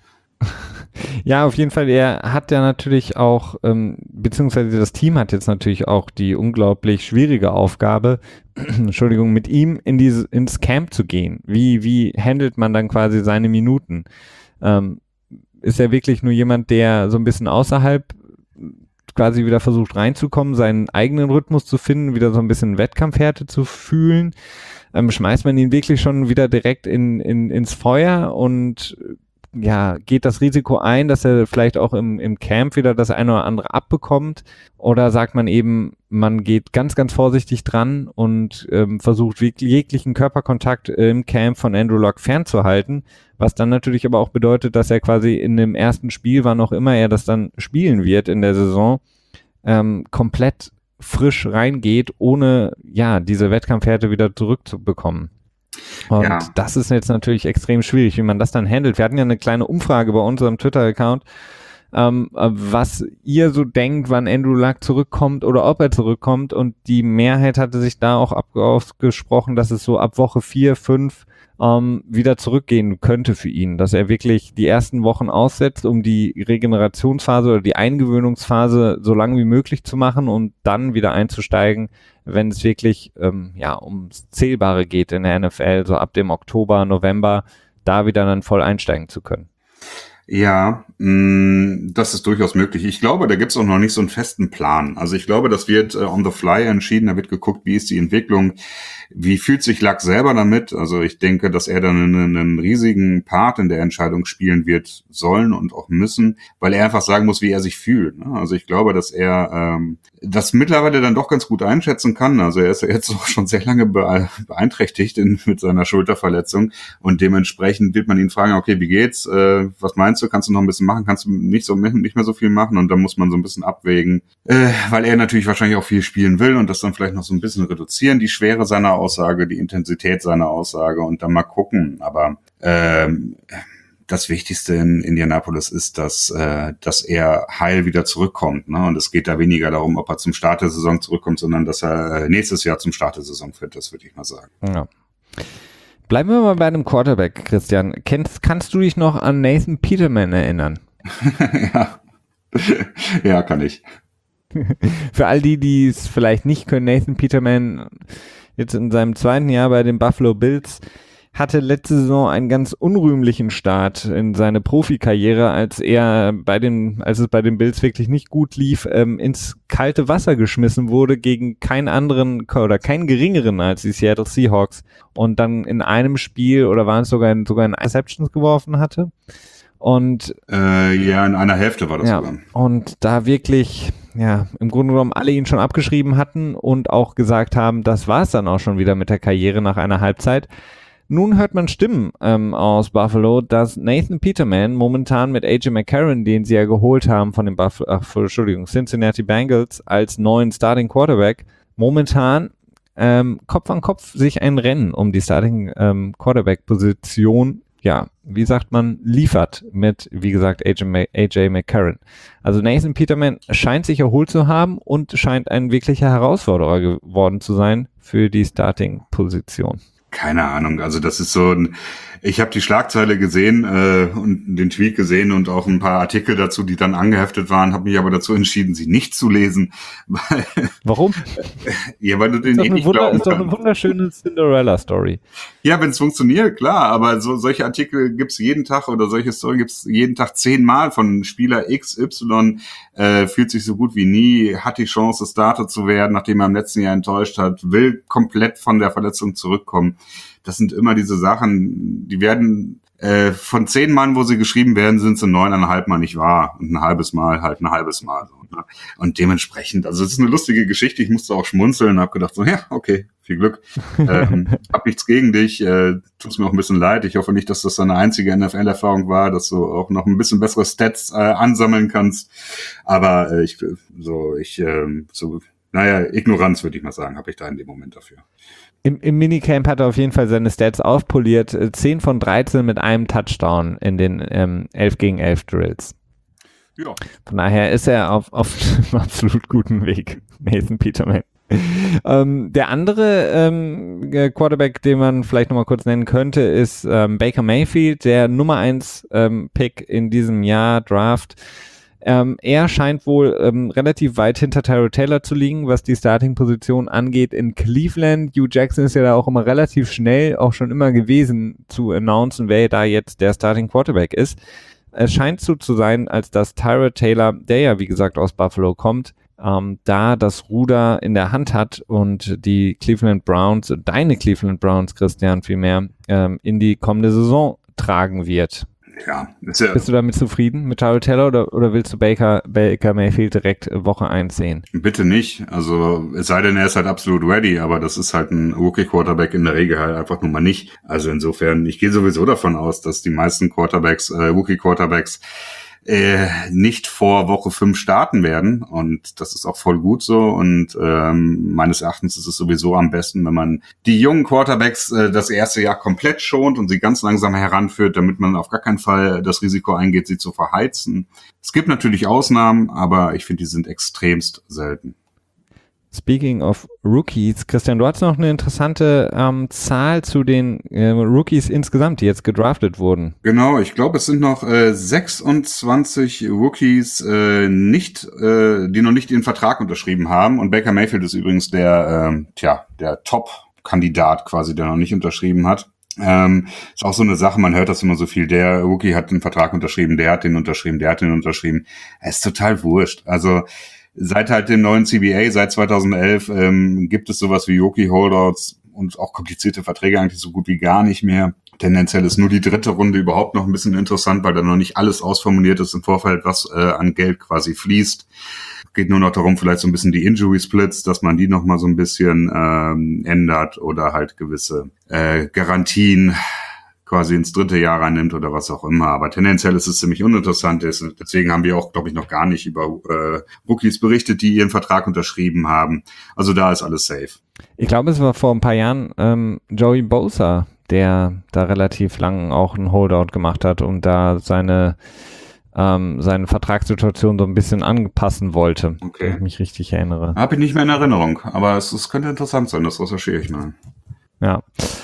A: Ja, auf jeden Fall. Er hat ja natürlich auch, beziehungsweise das Team hat jetzt natürlich auch die unglaublich schwierige Aufgabe, mit ihm ins Camp zu gehen. Wie handelt man dann quasi seine Minuten? ist er wirklich nur jemand, der so ein bisschen außerhalb quasi wieder versucht reinzukommen, seinen eigenen Rhythmus zu finden, wieder so ein bisschen Wettkampfhärte zu fühlen? Schmeißt man ihn wirklich schon wieder direkt ins Feuer und ja, geht das Risiko ein, dass er vielleicht auch im Camp wieder das eine oder andere abbekommt? Oder sagt man eben, man geht ganz, ganz vorsichtig dran und versucht jeglichen Körperkontakt im Camp von Andrew Luck fernzuhalten, was dann natürlich aber auch bedeutet, dass er quasi in dem ersten Spiel, wann auch immer er das dann spielen wird in der Saison, komplett frisch reingeht, ohne ja diese Wettkampfhärte wieder zurückzubekommen. Und das ist jetzt natürlich extrem schwierig, wie man das dann handelt. Wir hatten ja eine kleine Umfrage bei unserem Twitter-Account, was ihr so denkt, wann Andrew Luck zurückkommt oder ob er zurückkommt. Und die Mehrheit hatte sich da auch ausgesprochen, dass es so ab Woche 4, 5 wieder zurückgehen könnte für ihn, dass er wirklich die ersten Wochen aussetzt, um die Regenerationsphase oder die Eingewöhnungsphase so lang wie möglich zu machen und dann wieder einzusteigen, wenn es wirklich ums Zählbare geht in der NFL, so ab dem Oktober, November, da wieder dann voll einsteigen zu können.
B: Ja, das ist durchaus möglich. Ich glaube, da gibt's auch noch nicht so einen festen Plan. Also ich glaube, das wird on the fly entschieden. Da wird geguckt, wie ist die Entwicklung, wie fühlt sich Luck selber damit. Also ich denke, dass er dann einen riesigen Part in der Entscheidung spielen wird sollen und auch müssen, weil er einfach sagen muss, wie er sich fühlt. Also ich glaube, dass er das mittlerweile dann doch ganz gut einschätzen kann. Also er ist ja jetzt auch schon sehr lange beeinträchtigt mit seiner Schulterverletzung und dementsprechend wird man ihn fragen, okay, wie geht's? Was meinst du? Kannst du noch ein bisschen machen? Kannst du nicht mehr so viel machen? Und da muss man so ein bisschen abwägen, weil er natürlich wahrscheinlich auch viel spielen will und das dann vielleicht noch so ein bisschen reduzieren, die Schwere seiner Aussage, die Intensität seiner Aussage und dann mal gucken. Aber das Wichtigste in Indianapolis ist, dass er heil wieder zurückkommt. Ne? Und es geht da weniger darum, ob er zum Start der Saison zurückkommt, sondern dass er nächstes Jahr zum Start der Saison fit ist, würde ich mal sagen.
A: Ja. Bleiben wir mal bei einem Quarterback, Christian. Kannst du dich noch an Nathan Peterman erinnern?
B: Ja, kann ich.
A: Für all die es vielleicht nicht können, Nathan Peterman jetzt in seinem zweiten Jahr bei den Buffalo Bills hatte letzte Saison einen ganz unrühmlichen Start in seine Profikarriere, als es bei den Bills wirklich nicht gut lief, ins kalte Wasser geschmissen wurde gegen keinen anderen oder keinen geringeren als die Seattle Seahawks und dann in einem Spiel oder waren es sogar in Interceptions geworfen hatte. Und
B: in einer Hälfte war das sogar.
A: Und da wirklich, im Grunde genommen alle ihn schon abgeschrieben hatten und auch gesagt haben, das war es dann auch schon wieder mit der Karriere nach einer Halbzeit. Nun hört man Stimmen aus Buffalo, dass Nathan Peterman momentan mit AJ McCarron, den sie ja geholt haben von den Cincinnati Bengals als neuen Starting Quarterback, momentan Kopf an Kopf sich ein Rennen um die Starting Quarterback-Position, wie sagt man, liefert mit, wie gesagt, AJ McCarron. Also Nathan Peterman scheint sich erholt zu haben und scheint ein wirklicher Herausforderer geworden zu sein für die Starting-Position.
B: Keine Ahnung, also das ist so ich habe die Schlagzeile gesehen und den Tweet gesehen und auch ein paar Artikel dazu, die dann angeheftet waren, habe mich aber dazu entschieden, sie nicht zu lesen.
A: Warum?
B: Ja, weil du den nicht glauben kannst.
A: Ist doch eine wunderschöne Cinderella-Story.
B: Ja, wenn es funktioniert, klar, aber solche Artikel gibt's jeden Tag oder solche Story gibt's jeden Tag 10-mal von Spieler XY, fühlt sich so gut wie nie, hat die Chance, Starter zu werden, nachdem er im letzten Jahr enttäuscht hat, will komplett von der Verletzung zurückkommen. Das sind immer diese Sachen, die werden von 10 Mal, wo sie geschrieben werden, sind sie 9,5 Mal nicht wahr und ein halbes Mal. So, ne? Und dementsprechend, also es ist eine lustige Geschichte, ich musste auch schmunzeln, habe gedacht so, ja, okay, viel Glück, hab nichts gegen dich, tut's mir auch ein bisschen leid, ich hoffe nicht, dass das deine einzige NFL-Erfahrung war, dass du auch noch ein bisschen bessere Stats ansammeln kannst, aber Ignoranz würde ich mal sagen, habe ich da in dem Moment dafür.
A: Im Minicamp hat er auf jeden Fall seine Stats aufpoliert. 10 von 13 mit einem Touchdown in den 11 gegen 11 Drills. Ja. Von daher ist er auf einem absolut guten Weg, Nathan Peterman. Der andere Quarterback, den man vielleicht nochmal kurz nennen könnte, ist Baker Mayfield, der Nummer 1 Pick in diesem Jahr Draft. Er scheint wohl relativ weit hinter Tyrod Taylor zu liegen, was die Starting-Position angeht in Cleveland. Hugh Jackson ist ja da auch immer relativ schnell, auch schon immer gewesen, zu announcen, wer da jetzt der Starting-Quarterback ist. Es scheint so zu sein, als dass Tyrod Taylor, der ja wie gesagt aus Buffalo kommt, da das Ruder in der Hand hat und die Cleveland Browns, deine Cleveland Browns, Christian, vielmehr, in die kommende Saison tragen wird.
B: Ja,
A: bist du damit zufrieden mit Tyrod Taylor oder willst du Baker Mayfield direkt Woche 1 sehen?
B: Bitte nicht. Also es sei denn, er ist halt absolut ready, aber das ist halt ein Rookie-Quarterback in der Regel halt einfach nun mal nicht. Also insofern, ich gehe sowieso davon aus, dass die meisten Rookie-Quarterbacks nicht vor Woche 5 starten werden, und das ist auch voll gut so, und meines Erachtens ist es sowieso am besten, wenn man die jungen Quarterbacks das erste Jahr komplett schont und sie ganz langsam heranführt, damit man auf gar keinen Fall das Risiko eingeht, sie zu verheizen. Es gibt natürlich Ausnahmen, aber ich finde, die sind extremst selten.
A: Speaking of Rookies, Christian, du hast noch eine interessante Zahl zu den Rookies insgesamt, die jetzt gedraftet wurden.
B: Genau, ich glaube, es sind noch 26 Rookies, die noch nicht den Vertrag unterschrieben haben. Und Baker Mayfield ist übrigens der Top-Kandidat quasi, der noch nicht unterschrieben hat. Ist auch so eine Sache, man hört das immer so viel, der Rookie hat den Vertrag unterschrieben, der hat den unterschrieben. Es ist total wurscht. Also seit halt dem neuen CBA, seit 2011, gibt es sowas wie Rookie-Holdouts und auch komplizierte Verträge eigentlich so gut wie gar nicht mehr. Tendenziell ist nur die dritte Runde überhaupt noch ein bisschen interessant, weil da noch nicht alles ausformuliert ist im Vorfeld, was an Geld quasi fließt. Geht nur noch darum, vielleicht so ein bisschen die Injury-Splits, dass man die noch mal so ein bisschen ändert oder halt gewisse Garantien quasi ins dritte Jahr reinnimmt oder was auch immer. Aber tendenziell ist es ziemlich uninteressant. Deswegen haben wir auch, glaube ich, noch gar nicht über Rookies berichtet, die ihren Vertrag unterschrieben haben. Also da ist alles safe.
A: Ich glaube, es war vor ein paar Jahren Joey Bosa, der da relativ lang auch einen Holdout gemacht hat und da seine Vertragssituation so ein bisschen anpassen wollte,
B: okay.
A: Wenn ich mich richtig erinnere.
B: Habe ich nicht mehr in Erinnerung, aber es könnte interessant sein, das recherchiere ich mal.
A: Ja.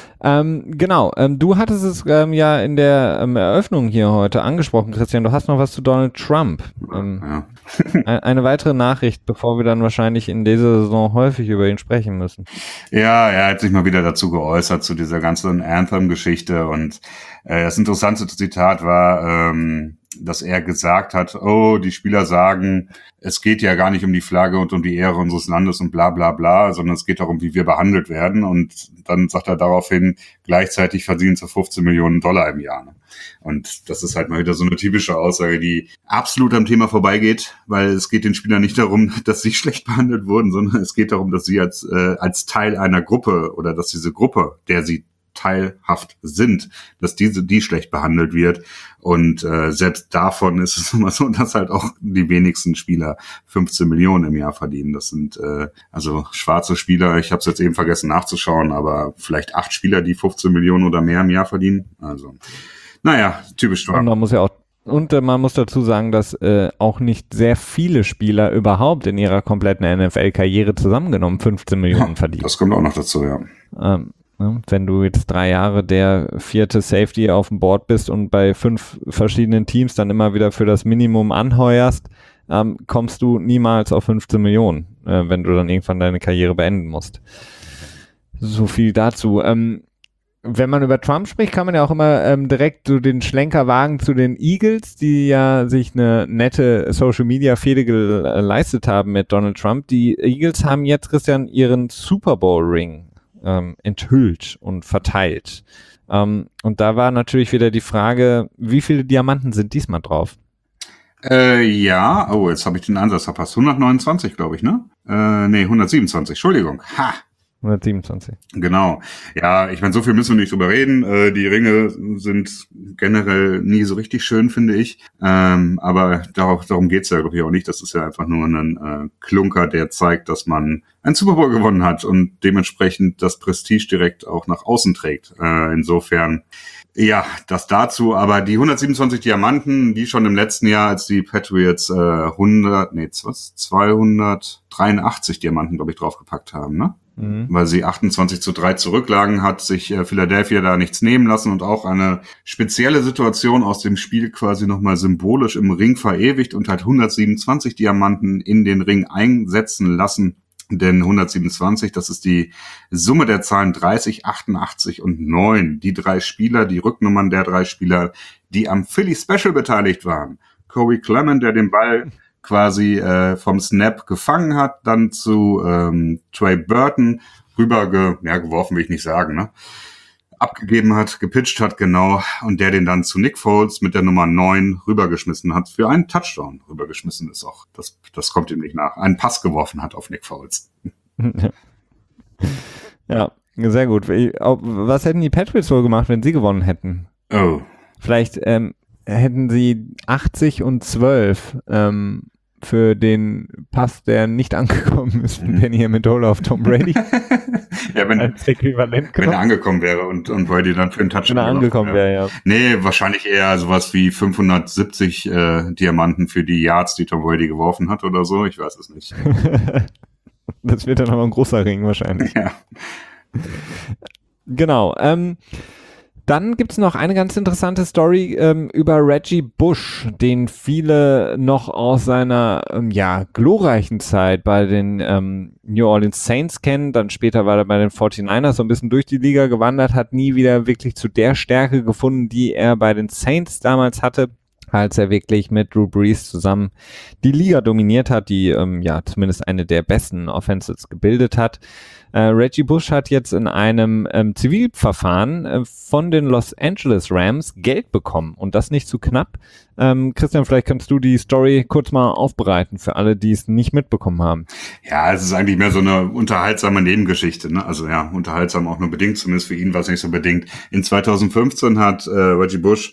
A: Genau, du hattest es ja in der Eröffnung hier heute angesprochen, Christian, du hast noch was zu Donald Trump.
B: Ja.
A: Eine weitere Nachricht, bevor wir dann wahrscheinlich in dieser Saison häufig über ihn sprechen müssen.
B: Ja, er hat sich mal wieder dazu geäußert, zu dieser ganzen Anthem-Geschichte, und das interessante Zitat war, dass er gesagt hat, die Spieler sagen, es geht ja gar nicht um die Flagge und um die Ehre unseres Landes und bla bla bla, sondern es geht darum, wie wir behandelt werden. Und dann sagt er daraufhin, gleichzeitig verdienen sie $15 Millionen im Jahr. Und das ist halt mal wieder so eine typische Aussage, die absolut am Thema vorbeigeht, weil es geht den Spielern nicht darum, dass sie schlecht behandelt wurden, sondern es geht darum, dass sie als Teil einer Gruppe oder dass diese Gruppe, der sie teilhaft sind, dass die schlecht behandelt wird. Und selbst davon ist es immer so, dass halt auch die wenigsten Spieler 15 Millionen im Jahr verdienen. Das sind also schwarze Spieler, ich habe es jetzt eben vergessen nachzuschauen, aber vielleicht 8 Spieler, die 15 Millionen oder mehr im Jahr verdienen. Also, naja, typisch Trump.
A: Und man muss dazu sagen, dass auch nicht sehr viele Spieler überhaupt in ihrer kompletten NFL-Karriere zusammengenommen 15 Millionen verdienen.
B: Das kommt auch noch dazu, ja.
A: Wenn du jetzt 3 Jahre der 4. Safety auf dem Board bist und bei 5 verschiedenen Teams dann immer wieder für das Minimum anheuerst, kommst du niemals auf 15 Millionen, wenn du dann irgendwann deine Karriere beenden musst. So viel dazu. Wenn man über Trump spricht, kann man ja auch immer direkt so den Schlenker wagen zu den Eagles, die ja sich eine nette Social-Media-Fehde geleistet haben mit Donald Trump. Die Eagles haben jetzt, Christian, ihren Super Bowl-Ring enthüllt und verteilt. Und da war natürlich wieder die Frage, wie viele Diamanten sind diesmal drauf?
B: Ja, jetzt habe ich den Ansatz verpasst. 129, glaube ich, ne? 127, Entschuldigung.
A: 127.
B: Genau. Ja, ich meine, so viel müssen wir nicht drüber reden. Die Ringe sind generell nie so richtig schön, finde ich. Aber darum geht's ja, glaube ich, auch nicht. Das ist ja einfach nur ein Klunker, der zeigt, dass man einen Super Bowl gewonnen hat und dementsprechend das Prestige direkt auch nach außen trägt. Insofern, ja, das dazu. Aber die 127 Diamanten, wie schon im letzten Jahr, als die Patriots 283 Diamanten, glaube ich, draufgepackt haben, ne? weil sie 28-3 zurücklagen, hat sich Philadelphia da nichts nehmen lassen und auch eine spezielle Situation aus dem Spiel quasi nochmal symbolisch im Ring verewigt und halt 127 Diamanten in den Ring einsetzen lassen. Denn 127, das ist die Summe der Zahlen 30, 88 und 9. Die 3 Spieler, die Rücknummern der 3 Spieler, die am Philly Special beteiligt waren. Corey Clement, der den Ball quasi vom Snap gefangen hat, dann zu Trey Burton geworfen, will ich nicht sagen, ne? Abgegeben hat, gepitcht hat, genau, und der den dann zu Nick Foles mit der Nummer 9 rübergeschmissen hat, für einen Touchdown rübergeschmissen ist auch. Das kommt ihm nicht nach. Einen Pass geworfen hat auf Nick Foles.
A: Ja, sehr gut. Was hätten die Patriots wohl gemacht, wenn sie gewonnen hätten?
B: Oh.
A: Vielleicht hätten sie 80-12 für den Pass, der nicht angekommen ist, von Danny Amendola auf Tom Brady.
B: Ja, wenn er angekommen wäre und Brady dann für einen Touchdown.
A: Wenn er angekommen wäre, ja.
B: Nee, wahrscheinlich eher sowas wie 570 Diamanten für die Yards, die Tom Brady geworfen hat oder so. Ich weiß es nicht.
A: Das wird dann aber ein großer Ring wahrscheinlich.
B: Ja.
A: Genau. Dann gibt's noch eine ganz interessante Story über Reggie Bush, den viele noch aus seiner glorreichen Zeit bei den New Orleans Saints kennen. Dann später war er bei den 49ers so ein bisschen durch die Liga gewandert, hat nie wieder wirklich zu der Stärke gefunden, die er bei den Saints damals hatte, als er wirklich mit Drew Brees zusammen die Liga dominiert hat, die zumindest eine der besten Offenses gebildet hat. Reggie Bush hat jetzt in einem Zivilverfahren von den Los Angeles Rams Geld bekommen und das nicht zu knapp. Christian, vielleicht kannst du die Story kurz mal aufbereiten für alle, die es nicht mitbekommen haben.
B: Ja, es ist eigentlich mehr so eine unterhaltsame Nebengeschichte, ne? Also ja, unterhaltsam auch nur bedingt, zumindest für ihn war es nicht so bedingt. In 2015 hat Reggie Bush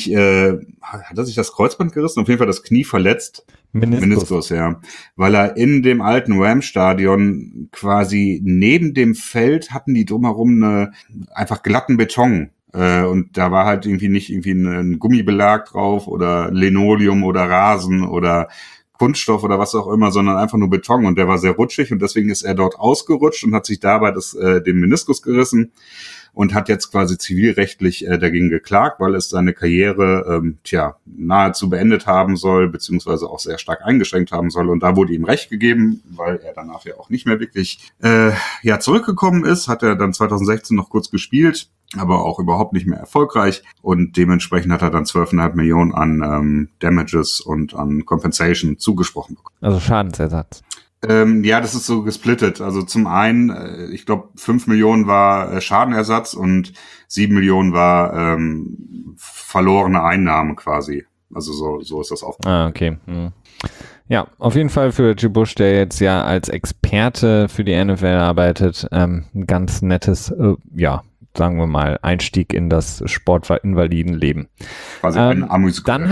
B: hat er sich das Kreuzband gerissen, auf jeden Fall das Knie verletzt. Meniskus, ja. Weil er in dem alten Rams-Stadion quasi neben dem Feld hatten die drumherum einfach glatten Beton. Und da war halt irgendwie nicht irgendwie ein Gummibelag drauf oder Linoleum oder Rasen oder Kunststoff oder was auch immer, sondern einfach nur Beton. Und der war sehr rutschig und deswegen ist er dort ausgerutscht und hat sich dabei den Meniskus gerissen. Und hat jetzt quasi zivilrechtlich dagegen geklagt, weil es seine Karriere nahezu beendet haben soll, beziehungsweise auch sehr stark eingeschränkt haben soll. Und da wurde ihm Recht gegeben, weil er danach ja auch nicht mehr wirklich zurückgekommen ist. Hat er dann 2016 noch kurz gespielt, aber auch überhaupt nicht mehr erfolgreich. Und dementsprechend hat er dann 12,5 Millionen an Damages und an Compensation zugesprochen bekommen.
A: Also Schadensersatz.
B: Das ist so gesplittet. Also zum einen, ich glaube, 5 Millionen war Schadenersatz und 7 Millionen war verlorene Einnahmen quasi. Also so ist das auch.
A: Okay. Ja, auf jeden Fall für Reggie Bush, der jetzt ja als Experte für die NFL arbeitet, ein ganz nettes, sagen wir mal, Einstieg in das Sportinvalidenleben.
B: Quasi ein Amüsgurt.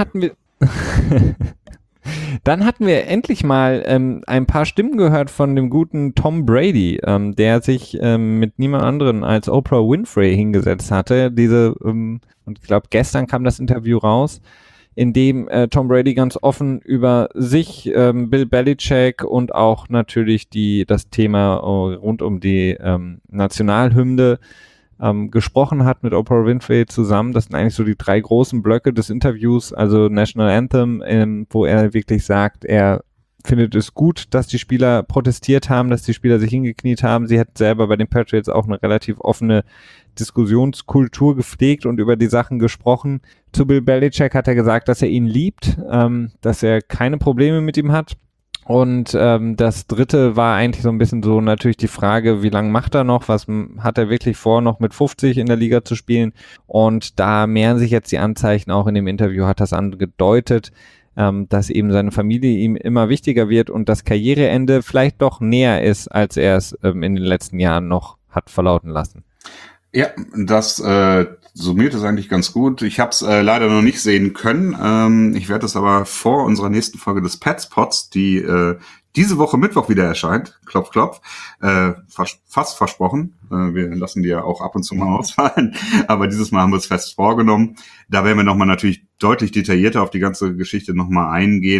A: Dann hatten wir endlich mal ein paar Stimmen gehört von dem guten Tom Brady, der sich mit niemand anderen als Oprah Winfrey hingesetzt hatte. Und ich glaube, gestern kam das Interview raus, in dem Tom Brady ganz offen über sich, Bill Belichick und auch natürlich das Thema rund um die Nationalhymne gesprochen hat mit Oprah Winfrey zusammen. Das sind eigentlich so die 3 großen Blöcke des Interviews, also National Anthem, wo er wirklich sagt, er findet es gut, dass die Spieler protestiert haben, dass die Spieler sich hingekniet haben. Sie hat selber bei den Patriots auch eine relativ offene Diskussionskultur gepflegt und über die Sachen gesprochen. Zu Bill Belichick hat er gesagt, dass er ihn liebt, dass er keine Probleme mit ihm hat. Und das dritte war eigentlich so ein bisschen so natürlich die Frage, wie lange macht er noch, was hat er wirklich vor, noch mit 50 in der Liga zu spielen? Und da mehren sich jetzt die Anzeichen, auch in dem Interview hat das angedeutet, dass eben seine Familie ihm immer wichtiger wird und das Karriereende vielleicht doch näher ist, als er es in den letzten Jahren noch hat verlauten lassen.
B: Ja, das summiert es eigentlich ganz gut. Ich habe es leider noch nicht sehen können. Ich werde es aber vor unserer nächsten Folge des Petspots, die diese Woche Mittwoch wieder erscheint, klopf, klopf, fast versprochen. Wir lassen die ja auch ab und zu mal ausfallen, aber dieses Mal haben wir es fest vorgenommen. Da werden wir nochmal natürlich deutlich detaillierter auf die ganze Geschichte nochmal eingehen.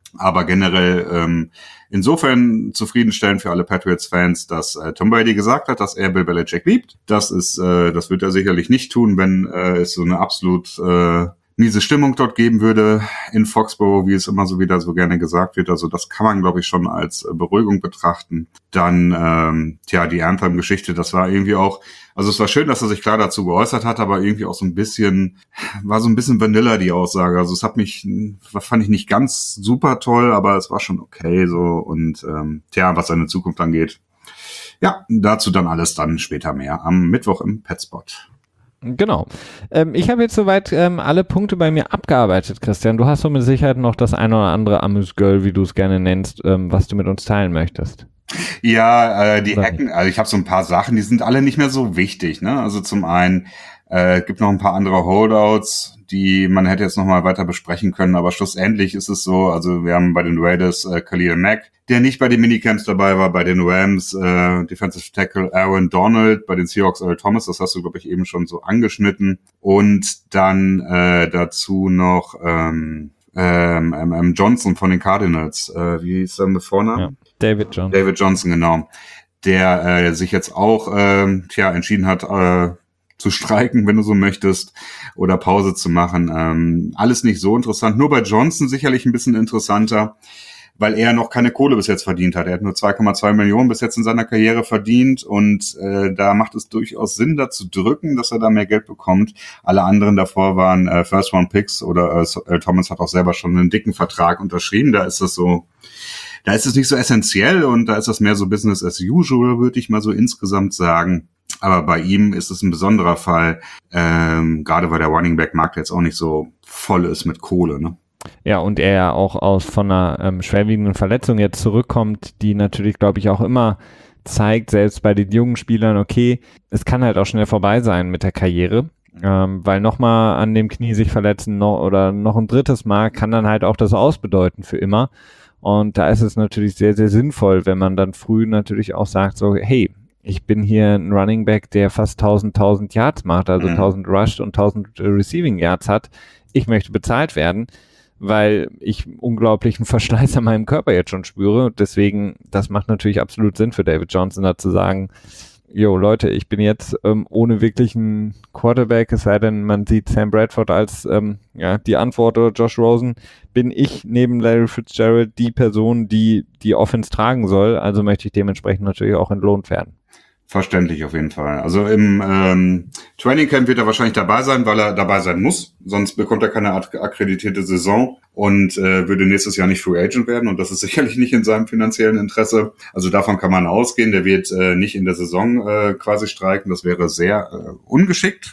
B: Aber generell insofern zufriedenstellend für alle Patriots-Fans, dass Tom Brady gesagt hat, dass er Bill Belichick liebt. Das wird er sicherlich nicht tun, wenn es so eine absolut miese Stimmung dort geben würde in Foxborough, wie es immer so wieder so gerne gesagt wird. Also das kann man, glaube ich, schon als Beruhigung betrachten. Dann, die Anthem-Geschichte, das war irgendwie auch, also es war schön, dass er sich klar dazu geäußert hat, aber irgendwie auch war so ein bisschen Vanilla, die Aussage. Also fand ich nicht ganz super toll, aber es war schon okay so. Und was seine Zukunft angeht, ja, dazu dann alles dann später mehr am Mittwoch im Petspot.
A: Genau. Ich habe jetzt soweit alle Punkte bei mir abgearbeitet, Christian. Du hast so mit Sicherheit noch das eine oder andere Amüs-Girl, wie du es gerne nennst, was du mit uns teilen möchtest.
B: Ja, die Hacken, also ich habe so ein paar Sachen, die sind alle nicht mehr so wichtig, ne? Also zum einen gibt noch ein paar andere Holdouts, die man hätte jetzt noch mal weiter besprechen können, aber schlussendlich ist es so, also wir haben bei den Raiders Khalil Mack, der nicht bei den Minicamps dabei war, bei den Rams Defensive Tackle Aaron Donald, bei den Seahawks Earl Thomas, das hast du, glaube ich, eben schon so angeschnitten. Und dann dazu noch Johnson von den Cardinals, wie ist sein Vorname?
A: Ja, David Johnson.
B: David Johnson, genau. Der sich jetzt auch entschieden hat, zu streiken, wenn du so möchtest, oder Pause zu machen. Alles nicht so interessant. Nur bei Johnson sicherlich ein bisschen interessanter, weil er noch keine Kohle bis jetzt verdient hat. Er hat nur 2,2 Millionen bis jetzt in seiner Karriere verdient und da macht es durchaus Sinn, da zu drücken, dass er da mehr Geld bekommt. Alle anderen davor waren First-Round-Picks oder Thomas hat auch selber schon einen dicken Vertrag unterschrieben. Da ist es nicht so essentiell und da ist das mehr so Business as usual, würde ich mal so insgesamt sagen. Aber bei ihm ist es ein besonderer Fall, gerade weil der Running Back Markt jetzt auch nicht so voll ist mit Kohle, ne?
A: Ja, und er ja auch von einer schwerwiegenden Verletzung jetzt zurückkommt, die natürlich, glaube ich, auch immer zeigt, selbst bei den jungen Spielern, okay, es kann halt auch schnell vorbei sein mit der Karriere, weil nochmal an dem Knie sich verletzen oder noch ein drittes Mal kann dann halt auch das ausbedeuten für immer. Und da ist es natürlich sehr, sehr sinnvoll, wenn man dann früh natürlich auch sagt, so, hey, ich bin hier ein Running Back, der fast 1000 Yards macht, also 1000 Rushed und 1000 Receiving Yards hat. Ich möchte bezahlt werden, weil ich unglaublichen Verschleiß an meinem Körper jetzt schon spüre. Deswegen, das macht natürlich absolut Sinn für David Johnson, da zu sagen, jo Leute, ich bin jetzt ohne wirklichen Quarterback, es sei denn, man sieht Sam Bradford als die Antwort oder Josh Rosen, bin ich neben Larry Fitzgerald die Person, die die Offense tragen soll. Also möchte ich dementsprechend natürlich auch entlohnt werden.
B: Verständlich auf jeden Fall. Also im Training Camp wird er wahrscheinlich dabei sein, weil er dabei sein muss. Sonst bekommt er keine akkreditierte Saison und würde nächstes Jahr nicht Free Agent werden. Und das ist sicherlich nicht in seinem finanziellen Interesse. Also davon kann man ausgehen. Der wird nicht in der Saison quasi streiken. Das wäre sehr ungeschickt.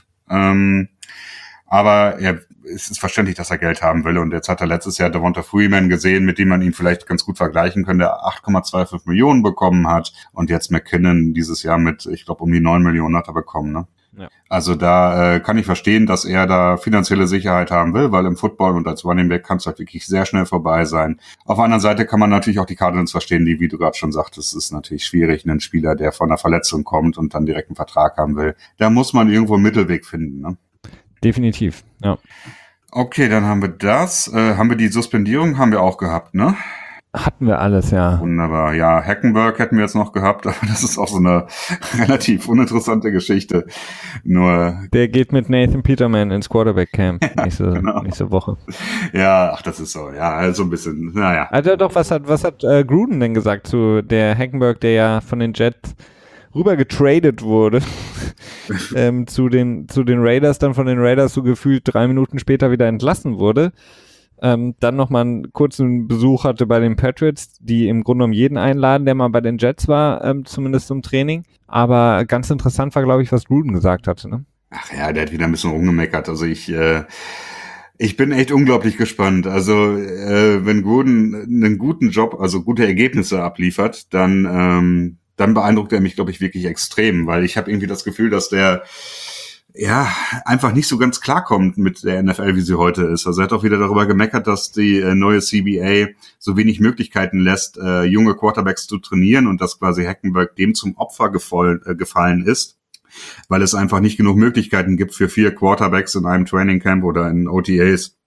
B: Aber es ist verständlich, dass er Geld haben will. Und jetzt hat er letztes Jahr Devonta Freeman gesehen, mit dem man ihn vielleicht ganz gut vergleichen könnte, der 8,25 Millionen bekommen hat. Und jetzt McKinnon dieses Jahr mit, ich glaube, um die 9 Millionen hat er bekommen, ne? Ja. Also da kann ich verstehen, dass er da finanzielle Sicherheit haben will, weil im Football und als Running Back kann es halt wirklich sehr schnell vorbei sein. Auf der anderen Seite kann man natürlich auch die Cardinals verstehen, die, wie du gerade schon sagtest, es ist natürlich schwierig, einen Spieler, der von einer Verletzung kommt und dann direkt einen Vertrag haben will. Da muss man irgendwo einen Mittelweg finden, ne?
A: Definitiv, ja.
B: Okay, dann haben wir das. Haben wir die Suspendierung? Haben wir auch gehabt, ne?
A: Hatten wir alles, ja.
B: Wunderbar. Ja, Hackenberg hätten wir jetzt noch gehabt, aber das ist auch so eine relativ uninteressante Geschichte. Nur
A: der geht mit Nathan Peterman ins Quarterback-Camp nächste Woche.
B: Ja, ach, das ist so. Ja, also ein bisschen, naja.
A: Also doch, was hat Gruden denn gesagt zu der Hackenberg, der ja von den Jets rüber getradet wurde zu den Raiders, dann von den Raiders so gefühlt 3 Minuten später wieder entlassen wurde. Dann nochmal einen kurzen Besuch hatte bei den Patriots, die im Grunde genommen jeden einladen, der mal bei den Jets war, zumindest zum Training. Aber ganz interessant war, glaube ich, was Gruden gesagt hatte, ne?
B: Ach ja, der hat wieder ein bisschen rumgemeckert. Also ich bin echt unglaublich gespannt. Also wenn Gruden einen guten Job, also gute Ergebnisse abliefert, dann beeindruckt er mich, glaube ich, wirklich extrem, weil ich habe irgendwie das Gefühl, dass der einfach nicht so ganz klarkommt mit der NFL, wie sie heute ist. Also er hat auch wieder darüber gemeckert, dass die neue CBA so wenig Möglichkeiten lässt, junge Quarterbacks zu trainieren und dass quasi Hackenberg dem zum Opfer gefallen ist, weil es einfach nicht genug Möglichkeiten gibt für 4 Quarterbacks in einem Training Camp oder in OTAs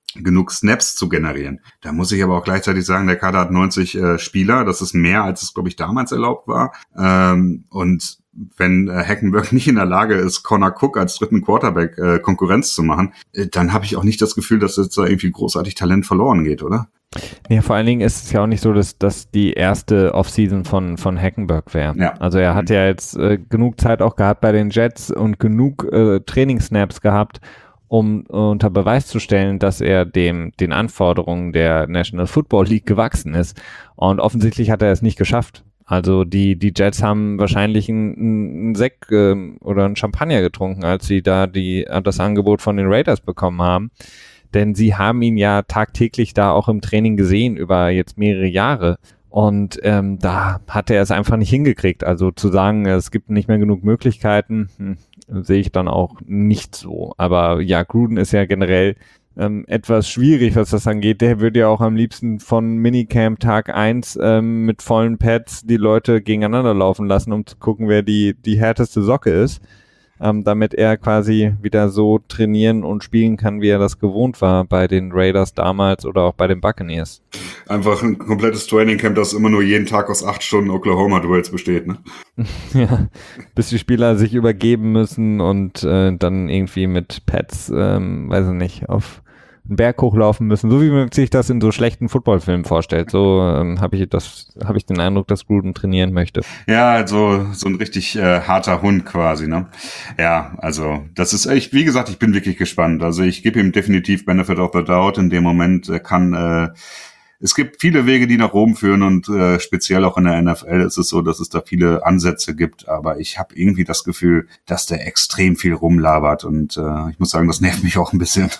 B: genug Snaps zu generieren. Da muss ich aber auch gleichzeitig sagen, der Kader hat 90 Spieler, das ist mehr, als es, glaube ich, damals erlaubt war. Und wenn Hackenberg nicht in der Lage ist, Connor Cook als dritten Quarterback Konkurrenz zu machen, dann habe ich auch nicht das Gefühl, dass jetzt da irgendwie großartig Talent verloren geht, oder?
A: Ja, vor allen Dingen ist es ja auch nicht so, dass die erste Offseason von Hackenberg wäre.
B: Ja.
A: Also er hat ja jetzt genug Zeit auch gehabt bei den Jets und genug Trainingssnaps gehabt, um unter Beweis zu stellen, dass er den Anforderungen der National Football League gewachsen ist. Und offensichtlich hat er es nicht geschafft. Also die Jets haben wahrscheinlich einen Sekt oder einen Champagner getrunken, als sie da das Angebot von den Raiders bekommen haben. Denn sie haben ihn ja tagtäglich da auch im Training gesehen über jetzt mehrere Jahre. Und da hat er es einfach nicht hingekriegt. Also zu sagen, es gibt nicht mehr genug Möglichkeiten, sehe ich dann auch nicht so. Aber ja, Gruden ist ja generell etwas schwierig, was das angeht. Der würde ja auch am liebsten von Minicamp Tag 1 mit vollen Pads die Leute gegeneinander laufen lassen, um zu gucken, wer die härteste Socke ist. Damit er quasi wieder so trainieren und spielen kann, wie er das gewohnt war bei den Raiders damals oder auch bei den Buccaneers.
B: Einfach ein komplettes Trainingcamp, das immer nur jeden Tag aus 8 Stunden Oklahoma-Duells besteht, ne?
A: Ja, bis die Spieler sich übergeben müssen und dann irgendwie mit Pads, weiß ich nicht, auf einen Berg hochlaufen müssen, so wie man sich das in so schlechten Footballfilmen vorstellt. So habe ich den Eindruck, dass Gruden trainieren möchte.
B: Ja, also so ein richtig harter Hund quasi, ne? Ja, also das ist echt, wie gesagt, ich bin wirklich gespannt. Also ich gebe ihm definitiv Benefit of the Doubt in dem Moment. Es gibt viele Wege, die nach Rom führen und speziell auch in der NFL ist es so, dass es da viele Ansätze gibt, aber ich habe irgendwie das Gefühl, dass der extrem viel rumlabert und ich muss sagen, das nervt mich auch ein bisschen.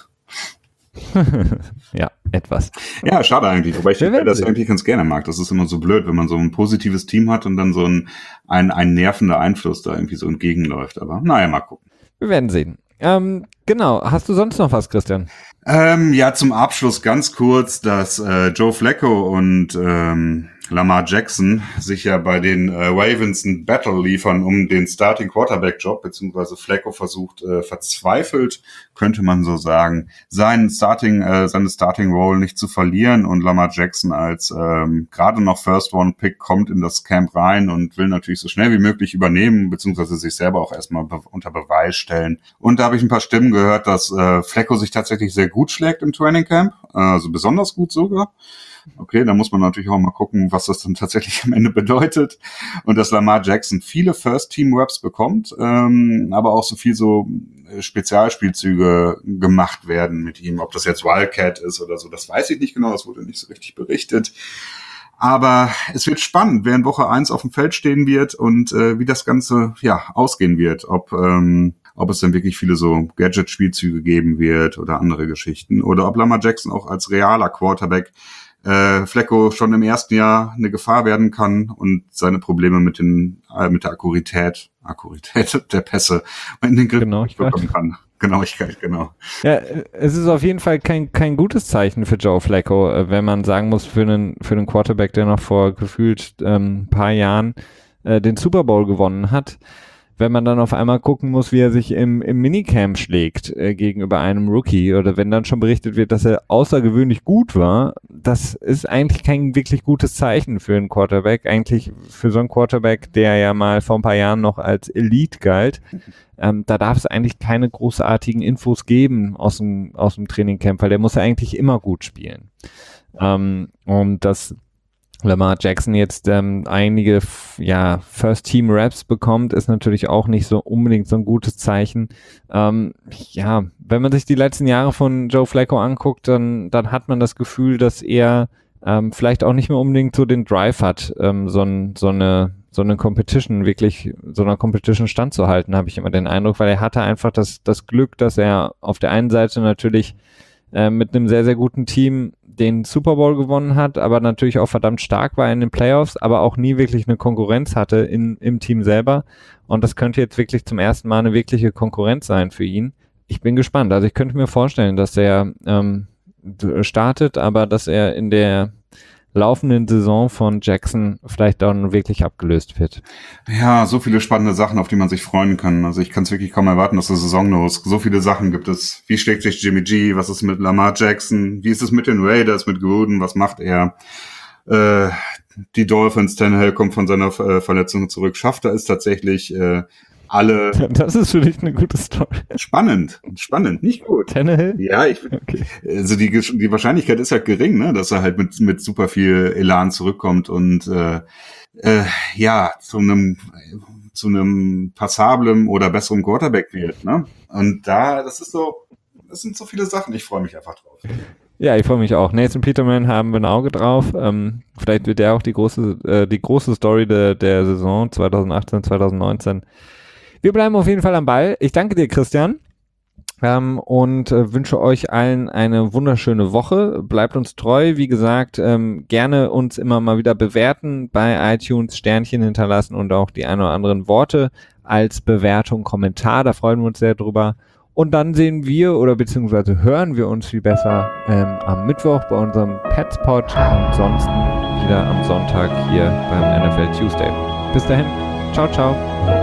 A: Ja, etwas.
B: Ja, schade eigentlich, wobei ich das eigentlich ganz gerne mag. Das ist immer so blöd, wenn man so ein positives Team hat und dann so ein nervender Einfluss da irgendwie so entgegenläuft. Aber naja, mal gucken.
A: Wir werden sehen. Genau, hast du sonst noch was, Christian?
B: Ja, zum Abschluss ganz kurz, dass Joe Flacco und Lamar Jackson sich ja bei den Ravens ein Battle liefern um den Starting Quarterback Job, beziehungsweise Flacco versucht verzweifelt, könnte man so sagen, seine Starting Role nicht zu verlieren und Lamar Jackson als gerade noch First Round Pick kommt in das Camp rein und will natürlich so schnell wie möglich übernehmen, beziehungsweise sich selber auch erstmal unter Beweis stellen. Und da habe ich ein paar Stimmen gehört, dass Flacco sich tatsächlich sehr gut schlägt im Training Camp, also besonders gut sogar. Okay, da muss man natürlich auch mal gucken, was das dann tatsächlich am Ende bedeutet. Und dass Lamar Jackson viele First-Team-Reps bekommt, aber auch so viel so Spezialspielzüge gemacht werden mit ihm. Ob das jetzt Wildcat ist oder so, das weiß ich nicht genau, das wurde nicht so richtig berichtet. Aber es wird spannend, wer in Woche 1 auf dem Feld stehen wird und wie das Ganze ausgehen wird. Ob es dann wirklich viele so Gadget-Spielzüge geben wird oder andere Geschichten. Oder ob Lamar Jackson auch als realer Quarterback Flacco schon im ersten Jahr eine Gefahr werden kann und seine Probleme mit der Akkuratität der Pässe in den Griff bekommen kann. Genauigkeit, genau.
A: Ja, es ist auf jeden Fall kein gutes Zeichen für Joe Flacco, wenn man sagen muss, für einen Quarterback, der noch vor gefühlt paar Jahren den Super Bowl gewonnen hat, wenn man dann auf einmal gucken muss, wie er sich im Minicamp schlägt gegenüber einem Rookie oder wenn dann schon berichtet wird, dass er außergewöhnlich gut war, das ist eigentlich kein wirklich gutes Zeichen für einen Quarterback. Eigentlich für so einen Quarterback, der ja mal vor ein paar Jahren noch als Elite galt, da darf es eigentlich keine großartigen Infos geben aus dem Trainingcamp, weil der muss ja eigentlich immer gut spielen. Und das Lamar Jackson jetzt einige First-Team-Raps bekommt, ist natürlich auch nicht so unbedingt so ein gutes Zeichen. Wenn man sich die letzten Jahre von Joe Flacco anguckt, dann hat man das Gefühl, dass er vielleicht auch nicht mehr unbedingt so den Drive hat, so einer Competition standzuhalten, habe ich immer den Eindruck, weil er hatte einfach das Glück, dass er auf der einen Seite natürlich mit einem sehr, sehr guten Team den Super Bowl gewonnen hat, aber natürlich auch verdammt stark war in den Playoffs, aber auch nie wirklich eine Konkurrenz hatte im Team selber. Und das könnte jetzt wirklich zum ersten Mal eine wirkliche Konkurrenz sein für ihn. Ich bin gespannt. Also ich könnte mir vorstellen, dass er startet, aber dass er in der laufenden Saison von Jackson vielleicht dann wirklich abgelöst wird.
B: Ja, so viele spannende Sachen, auf die man sich freuen kann. Also ich kann es wirklich kaum erwarten, dass die Saison los. So viele Sachen gibt es. Wie schlägt sich Jimmy G? Was ist mit Lamar Jackson? Wie ist es mit den Raiders, mit Gruden? Was macht er? Die Dolphins, Tannehill kommt von seiner Verletzung zurück. Schafft er es tatsächlich, alle...
A: Das ist für dich eine gute Story.
B: Spannend, nicht gut.
A: Tannehill?
B: Ja, okay. Also die Wahrscheinlichkeit ist halt gering, ne, dass er halt mit super viel Elan zurückkommt und ja, zu einem passablen oder besseren Quarterback wird, ne? Und das sind so viele Sachen, ich freue mich einfach drauf.
A: Ja, ich freue mich auch. Nathan Peterman haben wir ein Auge drauf. Vielleicht wird der auch die große Story der Saison 2018, 2019. Wir bleiben auf jeden Fall am Ball. Ich danke dir, Christian, und wünsche euch allen eine wunderschöne Woche. Bleibt uns treu. Wie gesagt, gerne uns immer mal wieder bewerten, bei iTunes Sternchen hinterlassen und auch die ein oder anderen Worte als Bewertung, Kommentar. Da freuen wir uns sehr drüber. Und dann sehen wir oder beziehungsweise hören wir uns viel besser am Mittwoch bei unserem Petspot und ansonsten wieder am Sonntag hier beim NFL Tuesday. Bis dahin. Ciao, ciao.